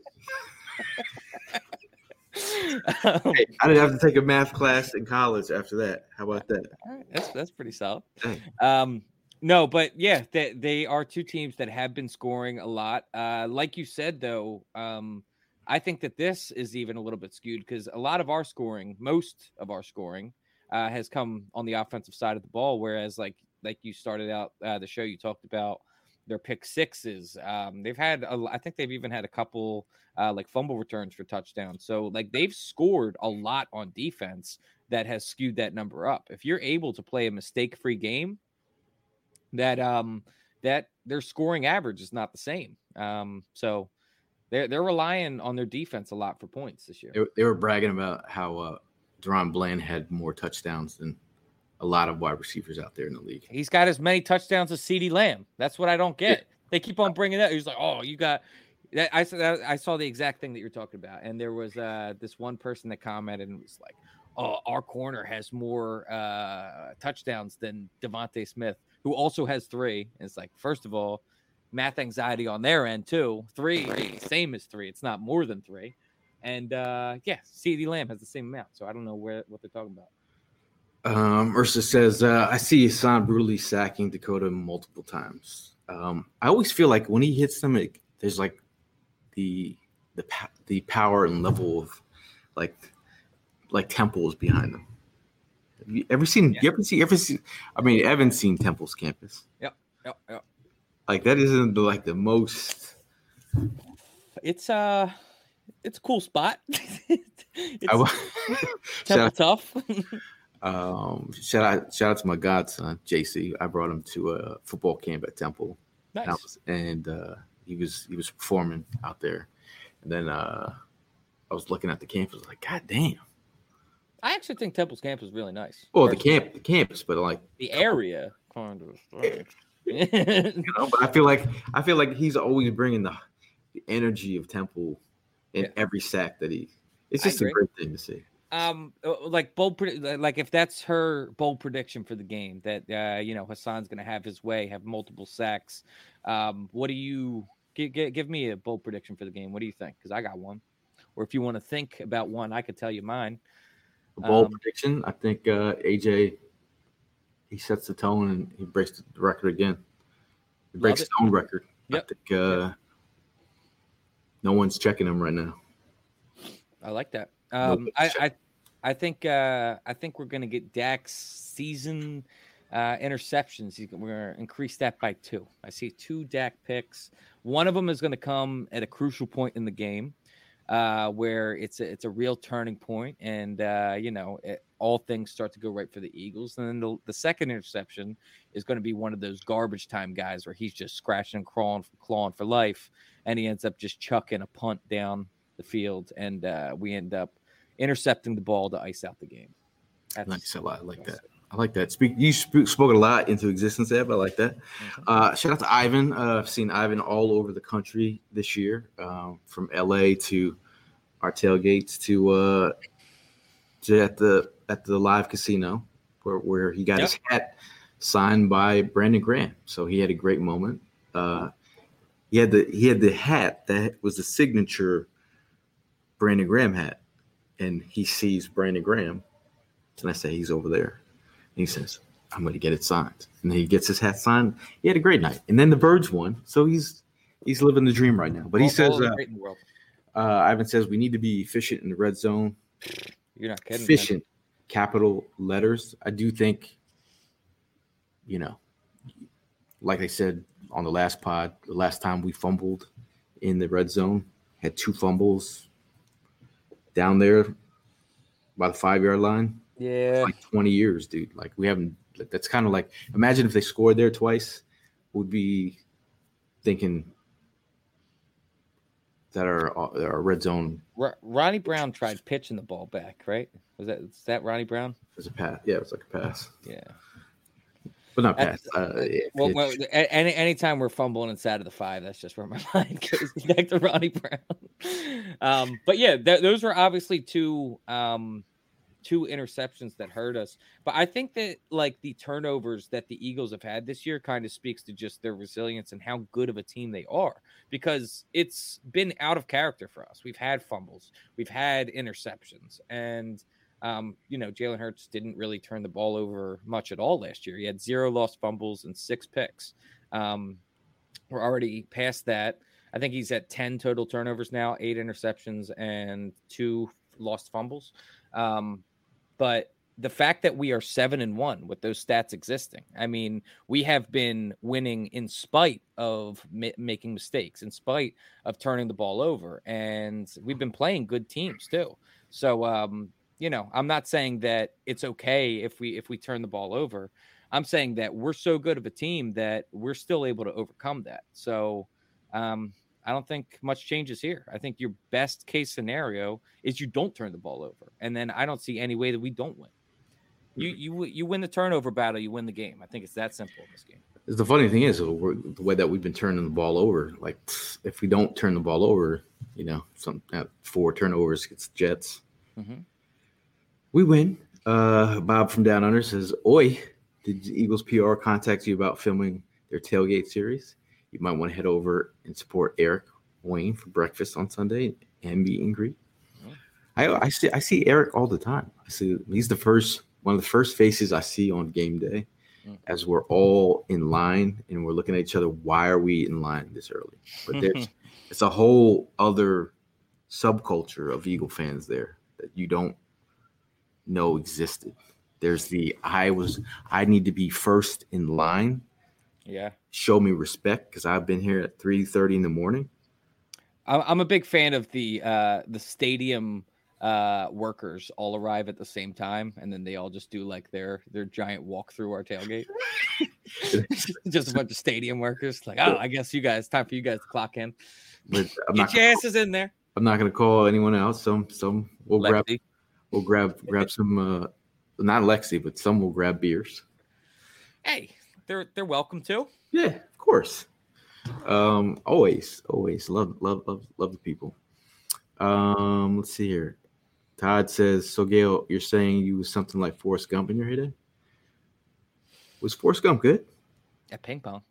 Hey, I didn't have to take a math class in college after that. How about that? All right, that's pretty solid. Hey. No, but yeah, they are two teams that have been scoring a lot. Like you said, though, I think that this is even a little bit skewed because a lot of our scoring, most of our scoring, has come on the offensive side of the ball. Whereas, like you started out the show, you talked about their pick sixes. They've had, I think they've even had a couple like fumble returns for touchdowns. So like they've scored a lot on defense that has skewed that number up. If you're able to play a mistake-free game, that their scoring average is not the same. So they're relying on their defense a lot for points this year. They were bragging about how Deron Bland had more touchdowns than a lot of wide receivers out there in the league. He's got as many touchdowns as CeeDee Lamb. That's what I don't get. Yeah. They keep on bringing it up. He's like, oh, you got that. I saw the exact thing that you're talking about. And there was this one person that commented and was like, oh, our corner has more touchdowns than Devontae Smith, who also has 3. And it's like, first of all, math anxiety on their end too. 3, same as 3. It's not more than 3. And CeeDee Lamb has the same amount. So I don't know what they're talking about. Ursa says, I see Hassan brutally sacking Dakota multiple times. I always feel like when he hits them, there's like the power and level of like Temple's behind them. Have you ever seen? Yeah. You ever see? I mean, Evan's seen Temple's campus. Yep. Like that isn't like the most. It's a cool spot. Temple tough. Shout out to my godson JC. I brought him to a football camp at Temple. Nice. And he was performing out there. And then I was looking at the campus, like, God damn. I actually think Temple's campus is really nice. Well, the campus, but like the area kind of. But I feel like he's always bringing the energy of Temple in every sack that it's just a great thing to see. Like like if that's her bold prediction for the game that Hassan's going to have his way, have multiple sacks. What do you give me a bold prediction for the game? What do you think? Because I got one. Or if you want to think about one, I could tell you mine. A bold prediction. I think AJ he sets the tone and he breaks the record again. He breaks his own record. Yep. I think no one's checking him right now. I like that. I think we're gonna get Dak's season Interceptions, we're going to increase that by 2. I see 2 Dak picks. One of them is going to come at a crucial point in the game where it's a real turning point, and all things start to go right for the Eagles. And then the second interception is going to be one of those garbage time guys where he's just scratching and clawing for life, and he ends up just chucking a punt down the field, and we end up intercepting the ball to ice out the game. Nice. I like that. I like that. You spoke a lot into existence there, but I like that. Shout out to Ivan. I've seen Ivan all over the country this year, from LA to our tailgates to at the live casino where he got his hat signed by Brandon Graham. So he had a great moment. He had the hat that was the signature Brandon Graham hat, and he sees Brandon Graham, and I say, he's over there. And he says, I'm going to get it signed. And then he gets his hat signed. He had a great night. And then the Birds won. So he's living the dream right now. But he says, Ivan says, we need to be efficient in the red zone. You're not kidding. Efficient, capital letters. I do think, like I said on the last pod, the last time we fumbled in the red zone, had 2 fumbles down there by the 5-yard line. Yeah. Like 20 years, dude. Like we haven't – that's kind of like – imagine if they scored there twice, we'd be thinking that our red zone – Ronnie Brown tried pitching the ball back, right? Is that Ronnie Brown? It was a pass. Yeah, it was like a pass. Yeah. But not pass. Anytime we're fumbling inside of the 5, that's just where my mind goes back to Ronnie Brown. But yeah, those were obviously two interceptions that hurt us. But I think that like the turnovers that the Eagles have had this year kind of speaks to just their resilience and how good of a team they are, because it's been out of character for us. We've had fumbles, we've had interceptions, and Jalen Hurts didn't really turn the ball over much at all last year. He had 0 lost fumbles and 6 picks. We're already past that. I think he's at 10 total turnovers now, 8 interceptions and 2 lost fumbles. But the fact that we are 7-1 with those stats existing, I mean, we have been winning in spite of making mistakes, in spite of turning the ball over, and we've been playing good teams too. So, I'm not saying that it's okay if we turn the ball over. I'm saying that we're so good of a team that we're still able to overcome that. So, I don't think much changes here. I think your best case scenario is you don't turn the ball over, and then I don't see any way that we don't win. You win the turnover battle, you win the game. I think it's that simple in this game. The funny thing is, the way that we've been turning the ball over, like if we don't turn the ball over, 4 turnovers against the Jets, we win. Bob from Down Under says, "Oi, did Eagles PR contact you about filming their tailgate series? You might want to head over and support Eric Wayne for breakfast on Sunday and meet and greet." I see Eric all the time. I see he's one of the first faces I see on game day, as we're all in line and we're looking at each other. Why are we in line this early? But it's a whole other subculture of Eagle fans there that you don't know existed. There's I need to be first in line. Yeah. Show me respect because I've been here at 3:30 in the morning. I'm a big fan of the stadium workers all arrive at the same time, and then they all just do like their giant walk through our tailgate. Just a bunch of stadium workers. Like, I guess time for you guys to clock in. Get your asses in there. I'm not going to call anyone else. Some we'll Lexi. grab some. Not Lexi, but some will grab beers. Hey. They're welcome to. Yeah, of course. Always love the people. Let's see here. Todd says, "So Gail, you're saying you was something like Forrest Gump in your heyday? Was Forrest Gump good at ping pong?"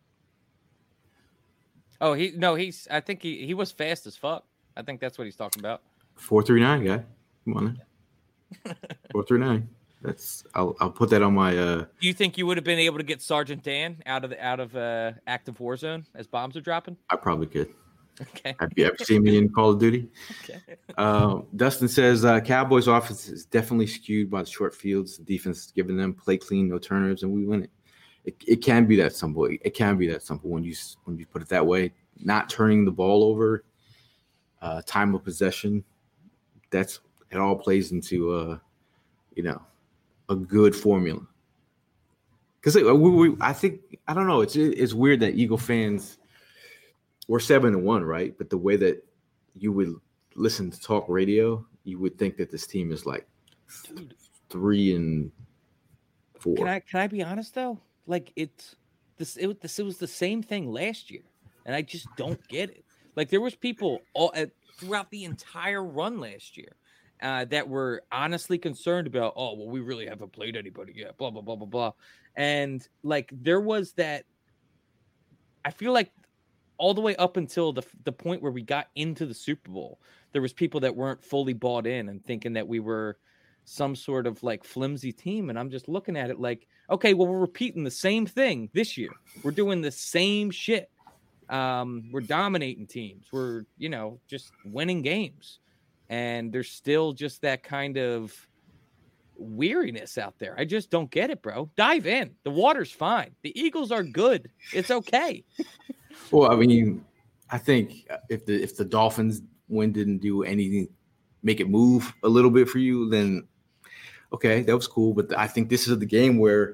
Oh, I think he was fast as fuck. I think that's what he's talking about. 4.39 guy. Come on, 4.39. I'll put that on my. Do you think you would have been able to get Sergeant Dan out of active war zone as bombs are dropping? I probably could. Okay. Have you ever seen me in Call of Duty? Okay. Dustin says Cowboys offense is definitely skewed by the short fields. The defense is giving them play clean, no turnovers, and we win it. It can be that simple. It can be that simple when you put it that way. Not turning the ball over, time of possession. It all plays into a good formula. Because I don't know. It's weird that Eagle fans. We're 7-1, right? But the way that you would listen to talk radio, you would think that this team is like 3-4. Can I be honest though? Like it was the same thing last year, and I just don't get it. Like there was people throughout the entire run last year that were honestly concerned about, oh well, we really haven't played anybody yet, blah blah blah blah blah, and like there was that. I feel like. All the way up until the point where we got into the Super Bowl, there was people that weren't fully bought in and thinking that we were some sort of like flimsy team. And I'm just looking at it like, okay, well, we're repeating the same thing this year. We're doing the same shit. We're dominating teams. We're, just winning games. And there's still just that kind of weariness out there. I just don't get it, bro. Dive in. The water's fine. The Eagles are good. It's okay. Well, I mean, I think if the Dolphins win didn't do anything, make it move a little bit for you, then okay, that was cool. But I think this is the game where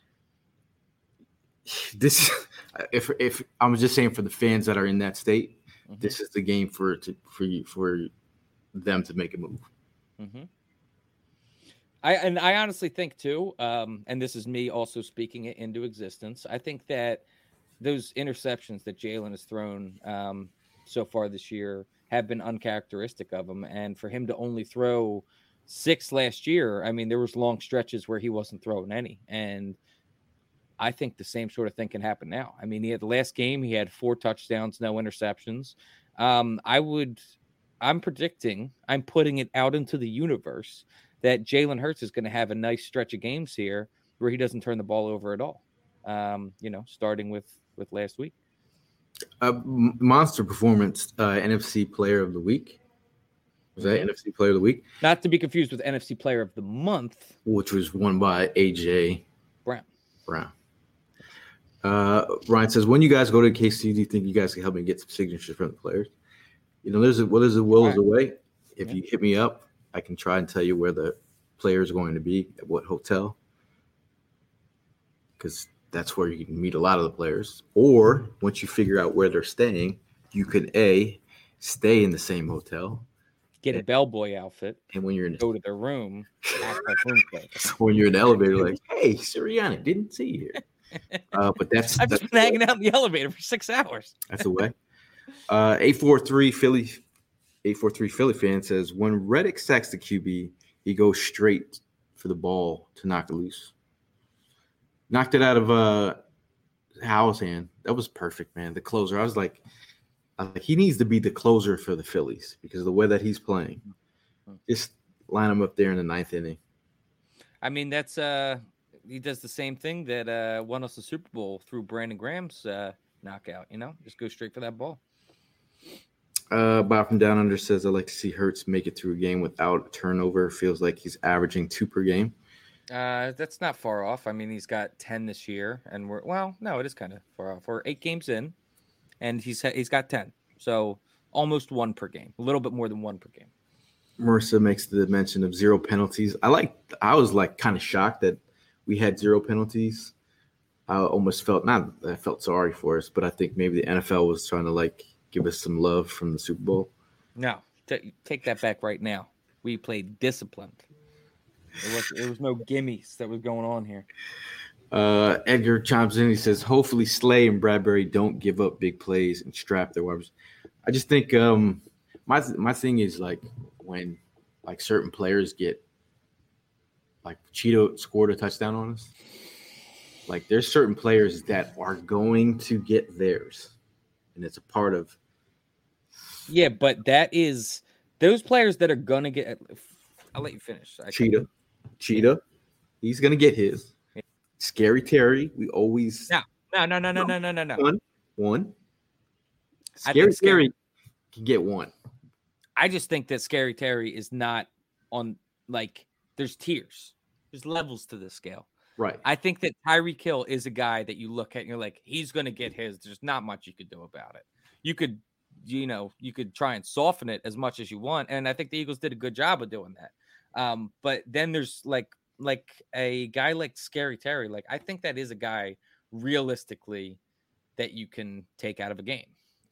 this. If I'm just saying for the fans that are in that state, this is the game for them to make a move. Mm-hmm. I honestly think too, and this is me also speaking it into existence. I think that. Those interceptions that Jalen has thrown so far this year have been uncharacteristic of him. And for him to only throw 6 last year, I mean, there was long stretches where he wasn't throwing any. And I think the same sort of thing can happen now. I mean, the last game, he had 4 touchdowns, no interceptions. I'm putting it out into the universe that Jalen Hurts is going to have a nice stretch of games here where he doesn't turn the ball over at all. Starting with last week. Monster performance, NFC Player of the Week. Was that NFC Player of the Week? Not to be confused with NFC Player of the Month. Which was won by A.J. Brown. Ryan says, when you guys go to KC, do you think you guys can help me get some signatures from the players? There's a will is a way. If you hit me up, I can try and tell you where the players are going to be, at what hotel. Because that's where you can meet a lot of the players. Or once you figure out where they're staying, you can stay in the same hotel. Get a bellboy outfit. And when you're go to their room, act like room service. When you're in the elevator, like, hey, Sirianni, didn't see you here. But I've just been hanging out in the elevator for 6 hours. That's the way. 843 Philly fan says, when Reddick sacks the QB, he goes straight for the ball to knock it loose. Knocked it out of Howell's hand. That was perfect, man. The closer. I was like, he needs to be the closer for the Phillies because of the way that he's playing. Just line him up there in the 9th inning. I mean, that's he does the same thing that won us the Super Bowl through Brandon Graham's knockout. Just go straight for that ball. Bob from Down Under says, I'd like to see Hurts make it through a game without a turnover. Feels like he's averaging 2 per game. That's not far off. I mean, he's got 10 this year, and it is kind of far off. We're 8 games in, and he's got 10, so almost 1 per game, a little bit more than 1 per game. Marissa makes the mention of 0 penalties. I was kind of shocked that we had 0 penalties. I almost felt sorry for us, but I think maybe the NFL was trying to give us some love from the Super Bowl. No, take that back right now. We played disciplined. There was no gimmies that was going on here. Edgar chimes in. He says, hopefully Slay and Bradbury don't give up big plays and strap their wires. I just think my thing is when certain players get Cheeto scored a touchdown on us. There's certain players that are going to get theirs, and it's a part of. Yeah, but that is those players that are gonna get. I'll let you finish. Cheetah, he's gonna get his. Scary Terry, we always no. One. Scary Terry can get one. I just think that Scary Terry is not on, like, there's tiers. There's levels to this scale. Right. I think that Tyreek Hill is a guy that you look at and you're like, he's going to get his. There's not much you could do about it. You could try and soften it as much as you want. And I think the Eagles did a good job of doing that. But then there's like a guy like Scary Terry. Like, I think that is a guy realistically that you can take out of a game.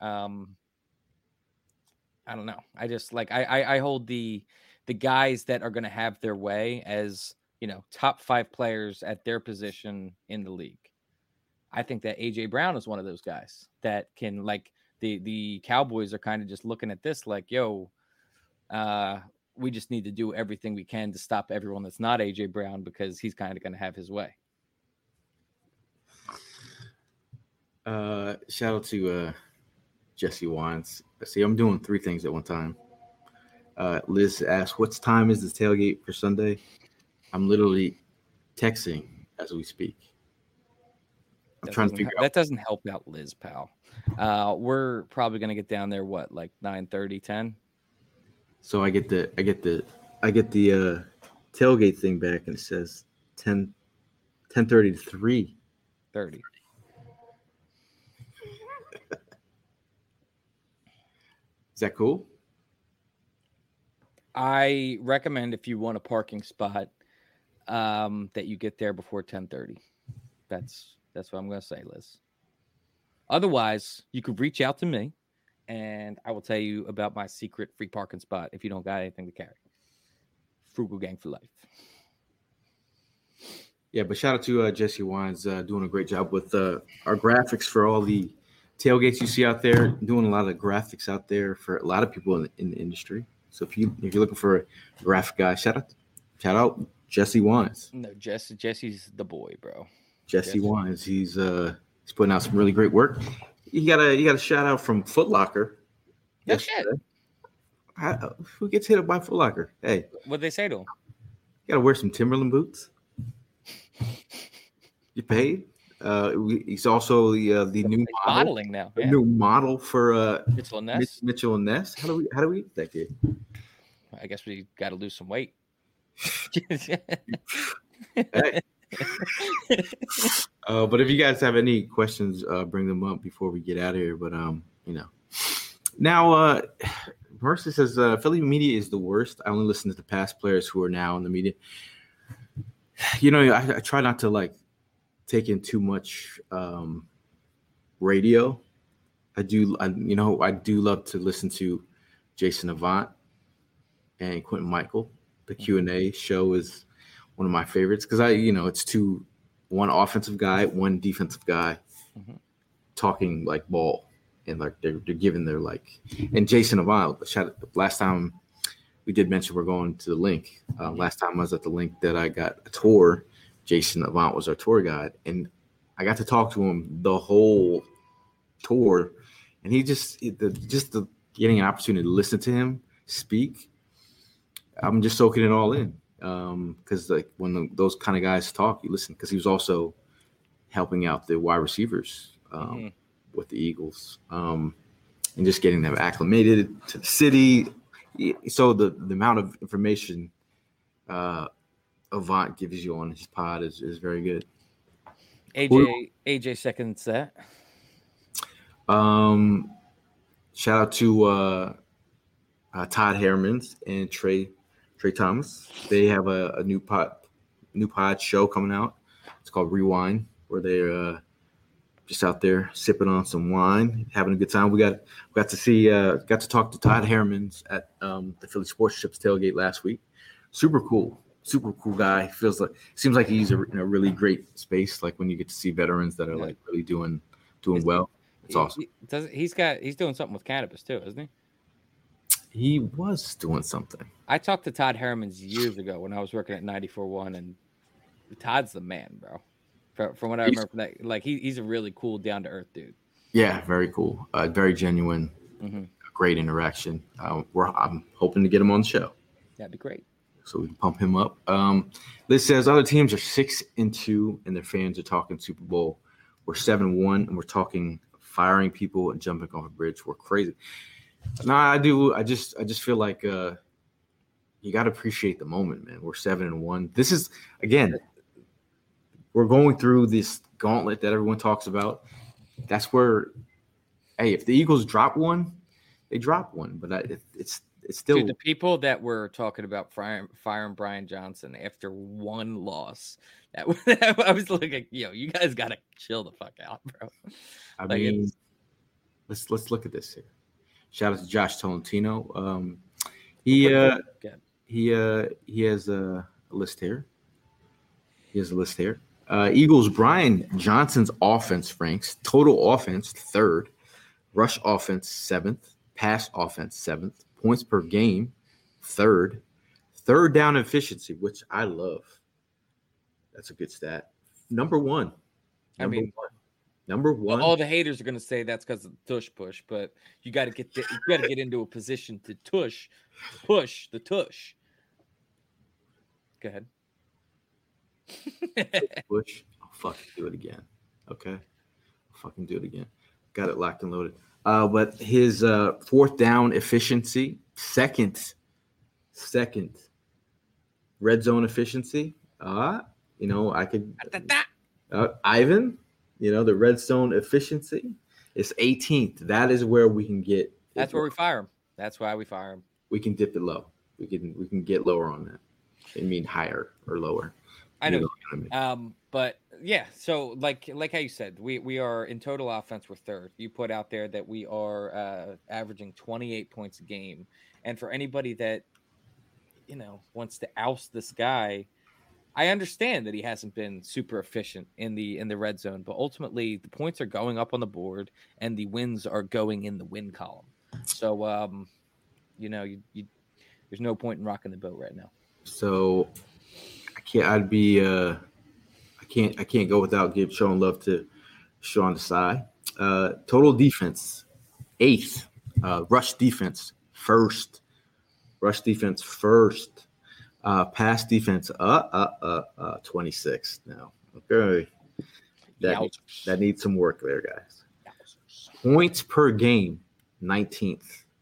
I don't know. I just like, I hold the guys that are going to have their way as, top 5 players at their position in the league. I think that AJ Brown is one of those guys that can, like, the Cowboys are kind of just looking at this like, yo, we just need to do everything we can to stop everyone that's not AJ Brown because he's kind of going to have his way. Shout out to Jesse Wines. See, I'm doing 3 things at one time. Liz asked, "What time is the tailgate for Sunday?" I'm literally texting as we speak. I'm trying to figure out. That doesn't help out Liz, pal. We're probably gonna get down there. What, like 9:30, 10? So I get the tailgate thing back, and it says 10:30 to 3:30. Is that cool? I recommend, if you want a parking spot, that you get there before 10:30. That's what I'm going to say, Liz. Otherwise, you could reach out to me, and I will tell you about my secret free parking spot if you don't got anything to carry. Frugal Gang for life. Yeah, but shout out to Jesse Wines doing a great job with our graphics for all the tailgates you see out there. Doing a lot of graphics out there for a lot of people in the industry. So if you're looking for a graphic guy, shout out Jesse Wines. No, Jesse's the boy, bro. Jesse Wines. He's putting out some really great work. You got a shout out from Foot Locker. No shit. Who gets hit up by Foot Locker? Hey, what'd they say to him? You got to wear some Timberland boots. You paid. He's also the new modeling now. Yeah. New model for Mitchell and Ness. Mitchell and Ness. How do we get that kid? I guess we got to lose some weight. But if you guys have any questions, bring them up before we get out of here. But now Mercy says Philly media is the worst. I only listen to the past players who are now in the media. I try not to take in too much radio. I do love to listen to Jason Avant and Quentin Michael. The Q&A show is one of my favorites because it's one offensive guy, one defensive guy talking like ball, and they're giving their and Jason Avant. Last time we did mention we're going to the link. Last time I was at the link that I got a tour. Jason Avant was our tour guide, and I got to talk to him the whole tour, and he just getting an opportunity to listen to him speak. I'm just soaking it all in because when those kind of guys talk, you listen, because he was also helping out the wide receivers with the Eagles and just getting them acclimated to the city. So the amount of information Avant gives you on his pod is very good. AJ seconds that. Shout out to Todd Hermans and Trey Thomas. They have a new pod show coming out. It's called Rewind, where they're just out there sipping on some wine, having a good time. We got to talk to Todd Hermans at the Philly Sports Chips tailgate last week. Super cool guy. Seems like he's in a really great space. Like when you get to see veterans that are really doing well. It's awesome. He's doing something with cannabis too, isn't he? He was doing something. I talked to Todd Hermans years ago when I was working at 94.1, and Todd's the man, bro. From what I remember from that, he's a really cool, down to earth dude. Yeah, very cool. Very genuine. Great interaction. I'm hoping to get him on the show. That'd be great. So we can pump him up. Liz says other teams are 6-2, and their fans are talking Super Bowl. We're 7-1, and we're talking firing people and jumping off a bridge. We're crazy. No, I do. I just feel like you got to appreciate the moment, man. We're 7-1. This is again, we're going through this gauntlet that everyone talks about. That's where, hey, if the Eagles drop one, they drop one. But it's still Dude, the people that were talking about firing Brian Johnson after one loss. I was looking, you guys got to chill the fuck out, bro. I mean, let's look at this here. Shout out to Josh Tolentino. He has a list here. Eagles Brian Johnson's offense ranks total offense 3rd, rush offense 7th, pass offense 7th, points per game 3rd, third down efficiency, which I love. That's a good stat. Number one. Number one. All the haters are going to say that's because of the tush push, but you got to get into a position to push the tush. Go ahead. Push. I'll fucking do it again. Okay. I'll fucking do it again. Got it locked and loaded. But his 4th down efficiency, second red zone efficiency. I could Ivan. The red zone efficiency is 18th. That is where we can get. That's where we fire him. That's why we fire him. We can dip it low. We can get lower on that. I mean higher or lower. I know. What I mean. But yeah. So like how you said, we are in total offense. We're 3rd. You put out there that we are averaging 28 points a game, and for anybody that wants to oust this guy. I understand that he hasn't been super efficient in the red zone, but ultimately the points are going up on the board and the wins are going in the win column. So, there's no point in rocking the boat right now. So I can't go without showing love to Sean Desai. Total defense 8th, rush defense 1st, pass defense 26 now. Okay. That needs some work there, guys. Points per game 19th.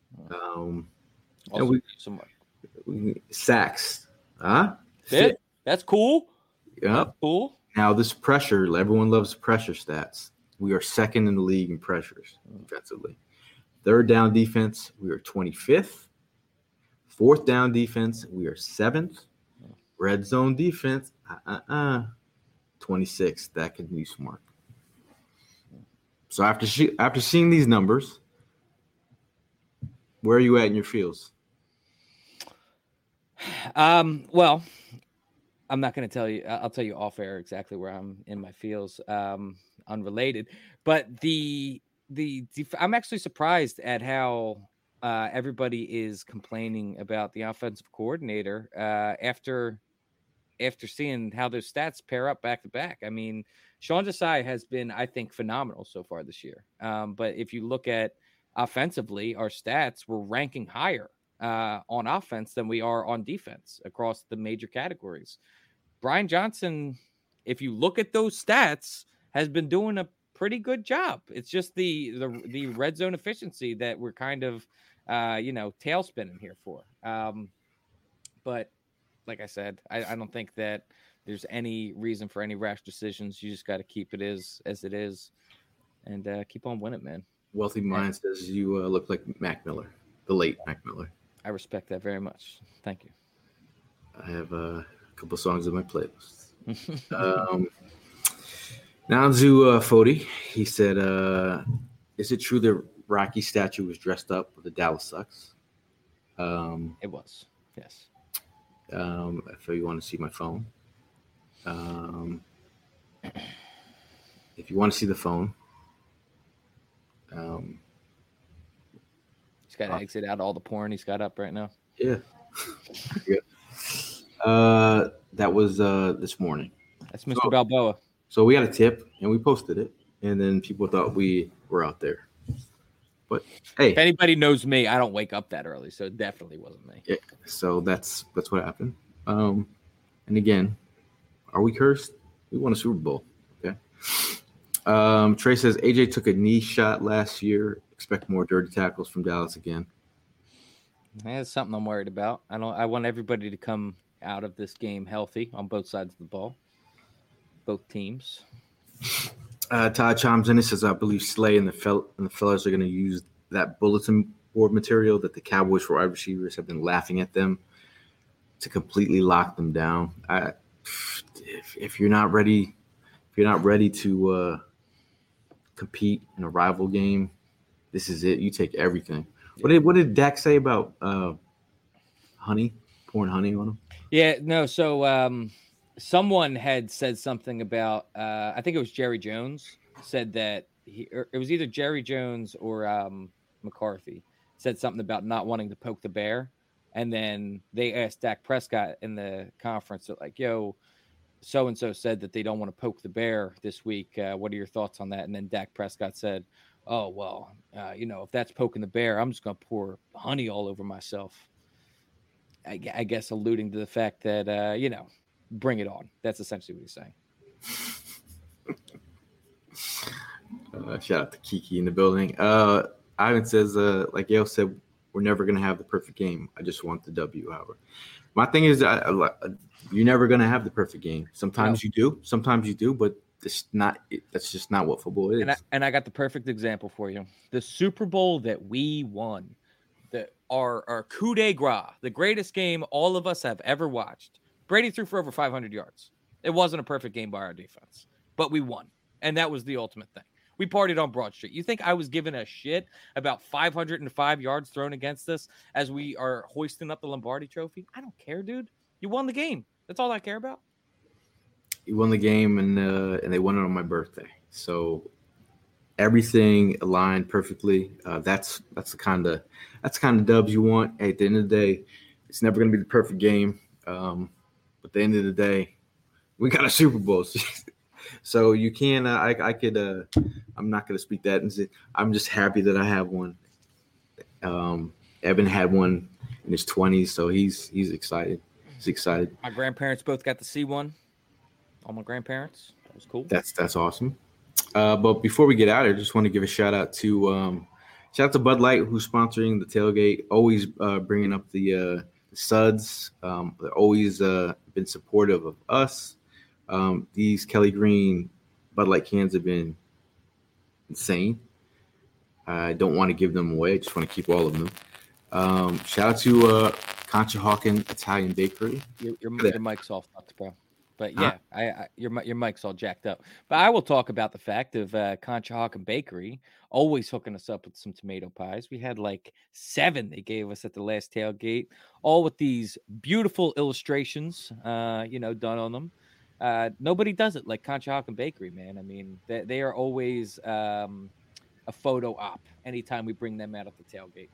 Some work. Sacks. That's cool. Yep. That's cool. Now this pressure, everyone loves pressure stats. We are 2nd in the league in pressures defensively. 3rd down defense, we are 25th. 4th down defense, we are 7th. Red zone defense, 26th. That could use some work. So after seeing these numbers, where are you at in your feels? Well, I'm not going to tell you. I'll tell you off air exactly where I'm in my feels, unrelated. But I'm actually surprised at how everybody is complaining about the offensive coordinator after seeing how those stats pair up back to back. I mean, Sean Desai has been, I think, phenomenal so far this year. But if you look at offensively, our stats, we're ranking higher on offense than we are on defense across the major categories. Brian Johnson, if you look at those stats, has been doing a pretty good job. It's just the red zone efficiency that we're kind of tail spinning here for. But like I said, I don't think that there's any reason for any rash decisions. You just got to keep it as it is and keep on winning, man. Wealthy Mind says you look like Mac Miller, the late Mac Miller. I respect that very much. Thank you. I have a couple songs in my playlist. Nanzu Fodi, he said, is it true that Rocky statue was dressed up with the Dallas Sucks? It was, yes. If you want to see my phone. If you want to see the phone. He's got to exit out all the porn he's got up right now. Yeah. Yeah. That was this morning. That's Mr. Balboa. So we had a tip and we posted it, and then people thought we were out there. But hey, if anybody knows me, I don't wake up that early, so it definitely wasn't me. Yeah, so that's what happened. And again, are we cursed? We won a Super Bowl. Okay. Trey says AJ took a knee shot last year. expect more dirty tackles from Dallas again. That's something I'm worried about. I want everybody to come out of this game healthy on both sides of the ball, both teams. Todd chimes in and says, I believe Slay and the fellas are going to use that bulletin board material that the Cowboys wide receivers have been laughing at them to completely lock them down. If you're not ready to compete in a rival game, this is it. You take everything. What did Dak say about honey, pouring honey on him? Yeah, no. So someone had said something about I think it was Jerry Jones said that it was either Jerry Jones or McCarthy said something about not wanting to poke the bear, and then they asked Dak Prescott in the conference, like, "Yo, so and so said that they don't want to poke the bear this week. What are your thoughts on that?" And then Dak Prescott said, "Oh well, if that's poking the bear, I'm just gonna pour honey all over myself." I guess alluding to the fact that bring it on. That's essentially what he's saying. Shout out to Kiki in the building. Ivan says, like Yale said, we're never going to have the perfect game. I just want the W, however. My thing is, you're never going to have the perfect game. Sometimes you do, but that's just not what football is. And I got the perfect example for you. The Super Bowl that we won, our coup de grace, the greatest game all of us have ever watched. Brady threw for over 500 yards. It wasn't a perfect game by our defense, but we won. And that was the ultimate thing. We partied on Broad Street. You think I was giving a shit about 505 yards thrown against us as we are hoisting up the Lombardi Trophy? I don't care, dude. You won the game. That's all I care about. You won the game, and they won it on my birthday. So everything aligned perfectly. That's the kind of dubs you want. At the end of the day, it's never going to be the perfect game. But at the end of the day, we got a Super Bowl. So you can, I'm not going to speak that and say, I'm just happy that I have one. Evan had one in his 20s, so he's excited. He's excited. My grandparents both got to see one. All my grandparents. That was cool. That's awesome. But before we get out here, I just want to give a shout out to Bud Light, who's sponsoring the tailgate, always bringing up the suds. They're always been supportive of us. These Kelly Green Bud Light cans have been insane. I don't want to give them away. I just want to keep all of them. Shout out to Conshohocken Italian Bakery. Your mic's off, bro. But yeah, your mic's all jacked up. But I will talk about the fact of Conshohocken Bakery always hooking us up with some tomato pies. We had like 7 they gave us at the last tailgate, all with these beautiful illustrations, done on them. Nobody does it like Conshohocken Bakery, man. I mean, they are always a photo op anytime we bring them out at the tailgate.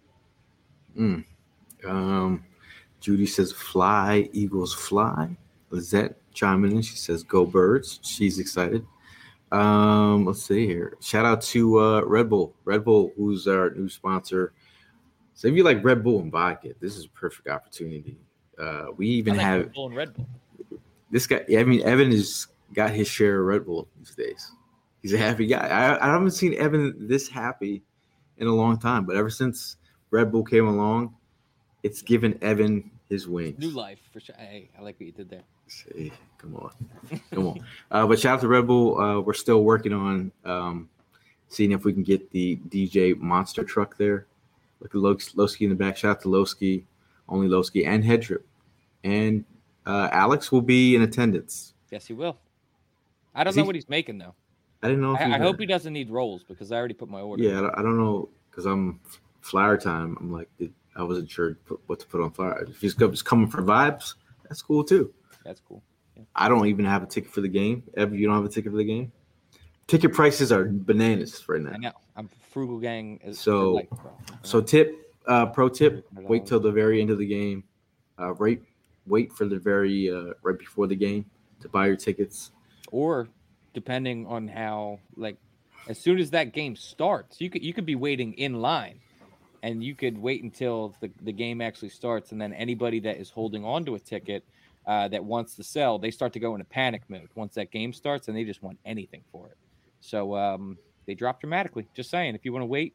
Judy says, "Fly, Eagles, fly." Lizette chiming in. She says, "Go Birds." She's excited. Let's see here. Shout out to Red Bull. Red Bull, who's our new sponsor. So if you like Red Bull and vodka, this is a perfect opportunity. We even have Red Bull and Red Bull. This guy. I mean, Evan has got his share of Red Bull these days. He's a happy guy. I haven't seen Evan this happy in a long time, but ever since Red Bull came along, it's given Evan his wings. New life for sure. Hey, I like what you did there. Hey, come on. But shout out to Red Bull. We're still working on seeing if we can get the DJ Monster truck there. Look at Lowski in the back. Shout out to Lowski, only Lowski, and Headtrip. And Alex will be in attendance. Yes, he will. I don't know what he's making, though. I didn't know if I hope he doesn't need rolls because I already put my order. Yeah, I don't know because I'm flyer time. I'm like, I wasn't sure what to put on flyer. If he's just coming for vibes, that's cool too. That's cool. Yeah. I don't even have a ticket for the game. Ever, you don't have a ticket for the game? Ticket prices are bananas right now. I know. I'm frugal gang. So pro tip: wait till the very end of the game. Wait for the very right before the game to buy your tickets. Or depending on how, like, as soon as that game starts, you could be waiting in line, and you could wait until the game actually starts, and then anybody that is holding on to a ticket that wants to sell, they start to go into panic mode once that game starts, and they just want anything for it. So they drop dramatically. Just saying, if you want to wait,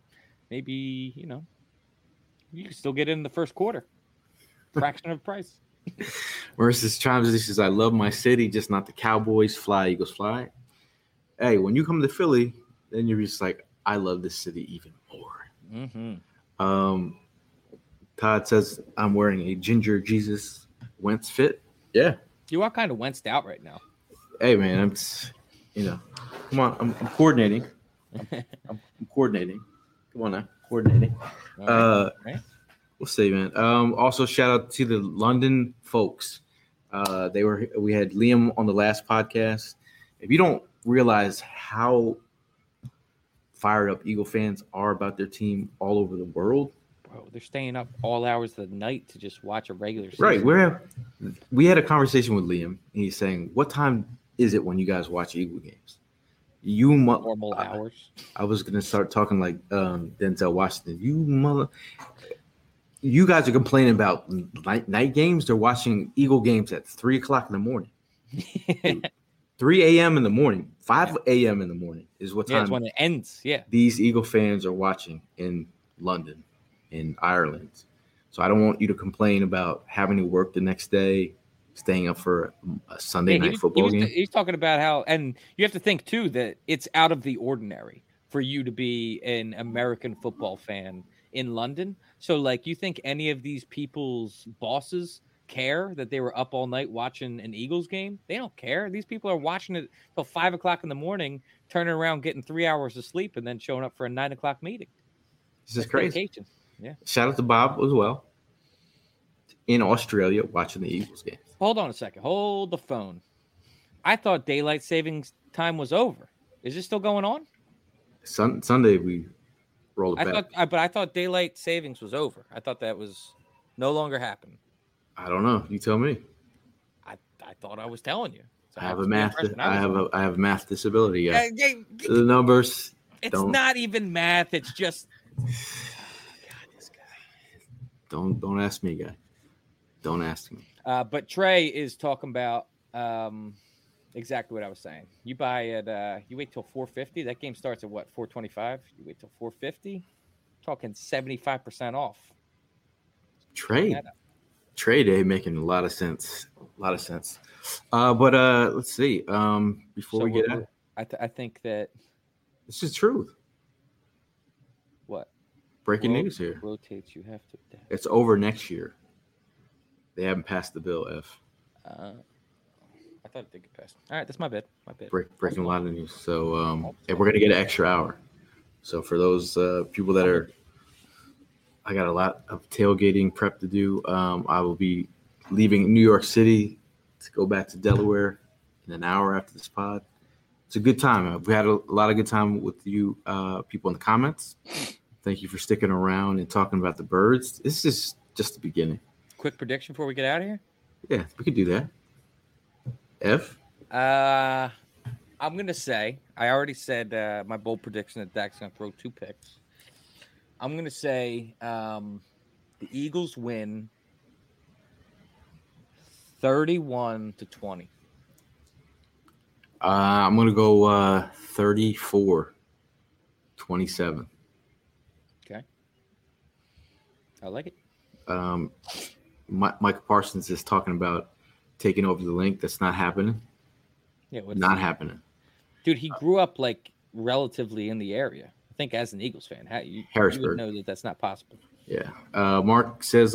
maybe, you can still get in the first quarter. Fraction of price. Versus Chimes, this is I love my city, just not the Cowboys. Fly, Eagles, fly. Hey, when you come to Philly, then you're just like, I love this city even more. Mm-hmm. Todd says I'm wearing a Ginger Jesus Wentz fit. Yeah. You are kind of Wentzed out right now. Hey, man, come on, I'm coordinating. I'm coordinating. Come on now, coordinating. All right. We'll see, man. Also, shout out to the London folks. We had Liam on the last podcast. If you don't realize how fired up Eagle fans are about their team all over the world, bro, they're staying up all hours of the night to just watch a regular season. Right. We had a conversation with Liam, and he's saying, "What time is it when you guys watch Eagle games?" Normal hours. I was gonna start talking like Denzel Washington. You guys are complaining about night games. They're watching Eagle games at 3:00 in the morning, 3 a.m. in the morning, 5 a.m. in the morning is what time. Yeah, it's when it ends. Yeah, these Eagle fans are watching in London, in Ireland. So I don't want you to complain about having to work the next day, staying up for a Sunday night football game. He's talking about how, and you have to think too that it's out of the ordinary for you to be an American football fan in London. So, like, you think any of these people's bosses care that they were up all night watching an Eagles game? They don't care. These people are watching it till 5 o'clock in the morning, turning around, getting 3 hours of sleep, and then showing up for a 9 o'clock meeting. This is crazy. Dedication. Yeah. Shout out to Bob as well in Australia watching the Eagles game. Hold on a second. Hold the phone. I thought daylight savings time was over. Is it still going on? Sunday we rolled it back. But I thought daylight savings was over. I thought that was no longer happening. I don't know. You tell me. I thought I was telling you. So I have a math disability. Yeah. The numbers. It's not even math. It's just. God, this guy. Don't ask me, guy. Don't ask me. But Trey is talking about exactly what I was saying. You buy at you wait till 450. That game starts at what, 425? You wait till 450. Talking 75% off. Trade day making a lot of sense. But let's see. Before we get out, I think that this is truth. What? Breaking news here. Rotates. You have to. It's over next year. They haven't passed the bill. I thought it did get passed. All right, that's my bad. Breaking a lot of news. So and we're gonna get an extra hour. So for those people that are, I got a lot of tailgating prep to do. I will be leaving New York City to go back to Delaware in an hour after this pod. It's a good time. We had a lot of good time with you people in the comments. Thank you for sticking around and talking about the birds. This is just the beginning. Quick prediction before we get out of here? Yeah, we could do that. I'm going to say, I already said my bold prediction that Dak's going to throw 2 picks. I'm going to say the Eagles win 31-20. I'm going to go 34-27. Okay. I like it. Michael Parsons is talking about taking over the link. That's not happening. Yeah, not happening. Dude, he grew up like relatively in the area. I think as an Eagles fan, you would know that that's not possible. Yeah. Mark says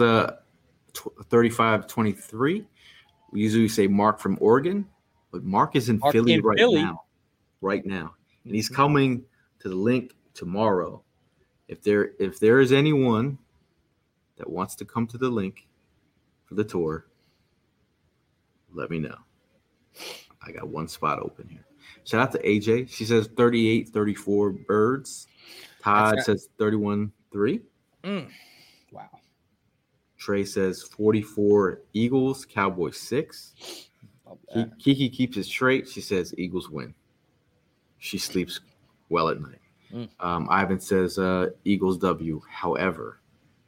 35-23. We usually say Mark from Oregon, but Mark is in Philly right now. And he's coming to the link tomorrow. If there is anyone that wants to come to the link for the tour, let me know. I got one spot open here. Shout out to AJ. She says 38-34 Birds. Todd says 31-3. Wow. Trey says 44 Eagles, Cowboys 6. Kiki keeps it straight. She says Eagles win. She sleeps well at night. Ivan says Eagles W. However,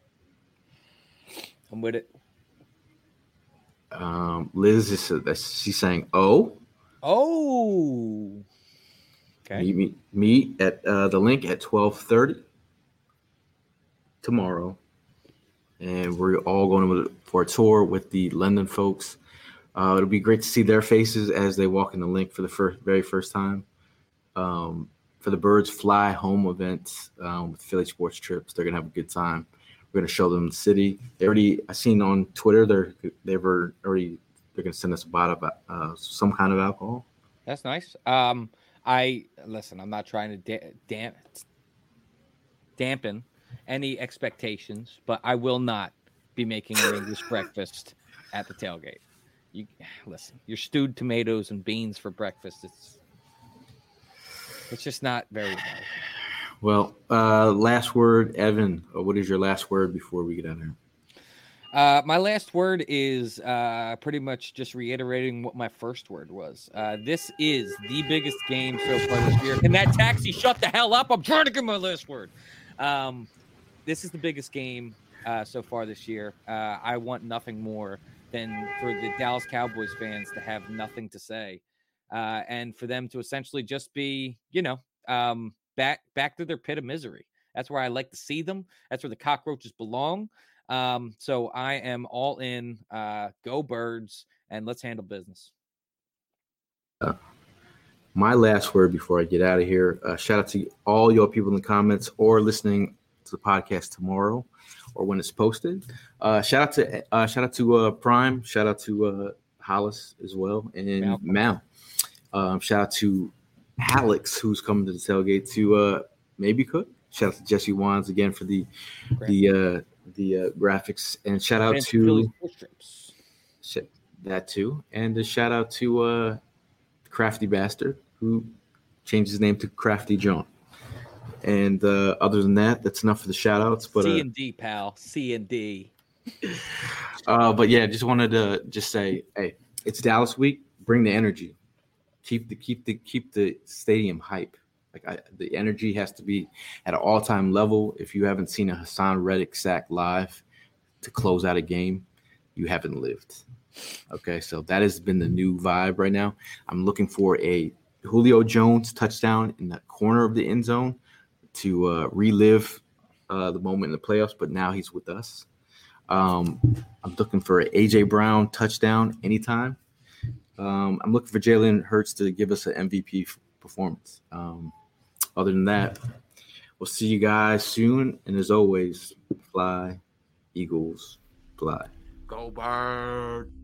I'm with it. Liz she's saying oh. Okay. Meet at the link at 12:30. tomorrow, and we're all going for a tour with the London folks. It'll be great to see their faces as they walk in the link for the very first time. For the Birds Fly home events with Philly Sports Trips, they're gonna have a good time. We're gonna show them the city. I seen on Twitter they're gonna send us a bottle of some kind of alcohol. That's nice. Listen, I'm not trying to dampen any expectations, but I will not be making an English breakfast at the tailgate. Listen, your stewed tomatoes and beans for breakfast. It's just not very nice. Well, last word, Evan. What is your last word before we get out of here? My last word is pretty much just reiterating what my first word was. This is the biggest game so far this year. Can that taxi shut the hell up? I'm trying to get my last word. This is the biggest game so far this year. I want nothing more than for the Dallas Cowboys fans to have nothing to say, and for them to essentially just be, back to their pit of misery. That's where I like to see them. That's where the cockroaches belong. So I am all in. Go Birds, and let's handle business. My last word before I get out of here. Shout out to all your people in the comments or listening to the podcast tomorrow or when it's posted. Shout out to Prime. Shout out to Hollis as well, and Mal. Shout out to Alex, who's coming to the tailgate, to Maybe Cook. Shout out to Jesse Wands again for the graphics, and shout out to that too, and a shout out to Crafty Bastard, who changed his name to Crafty John. And other than that, that's enough for the shout outs. But C&D, pal. C&D. But yeah, just wanted to just say, hey, it's Dallas week. Bring the energy. Keep the stadium hype. The energy has to be at an all-time level. If you haven't seen a Hassan Reddick sack live to close out a game, you haven't lived. Okay, so that has been the new vibe right now. I'm looking for a Julio Jones touchdown in the corner of the end zone to relive the moment in the playoffs, but now he's with us. I'm looking for an A.J. Brown touchdown anytime. I'm looking for Jalen Hurts to give us an MVP performance. Other than that, we'll see you guys soon. And as always, fly, Eagles, fly. Go Bird.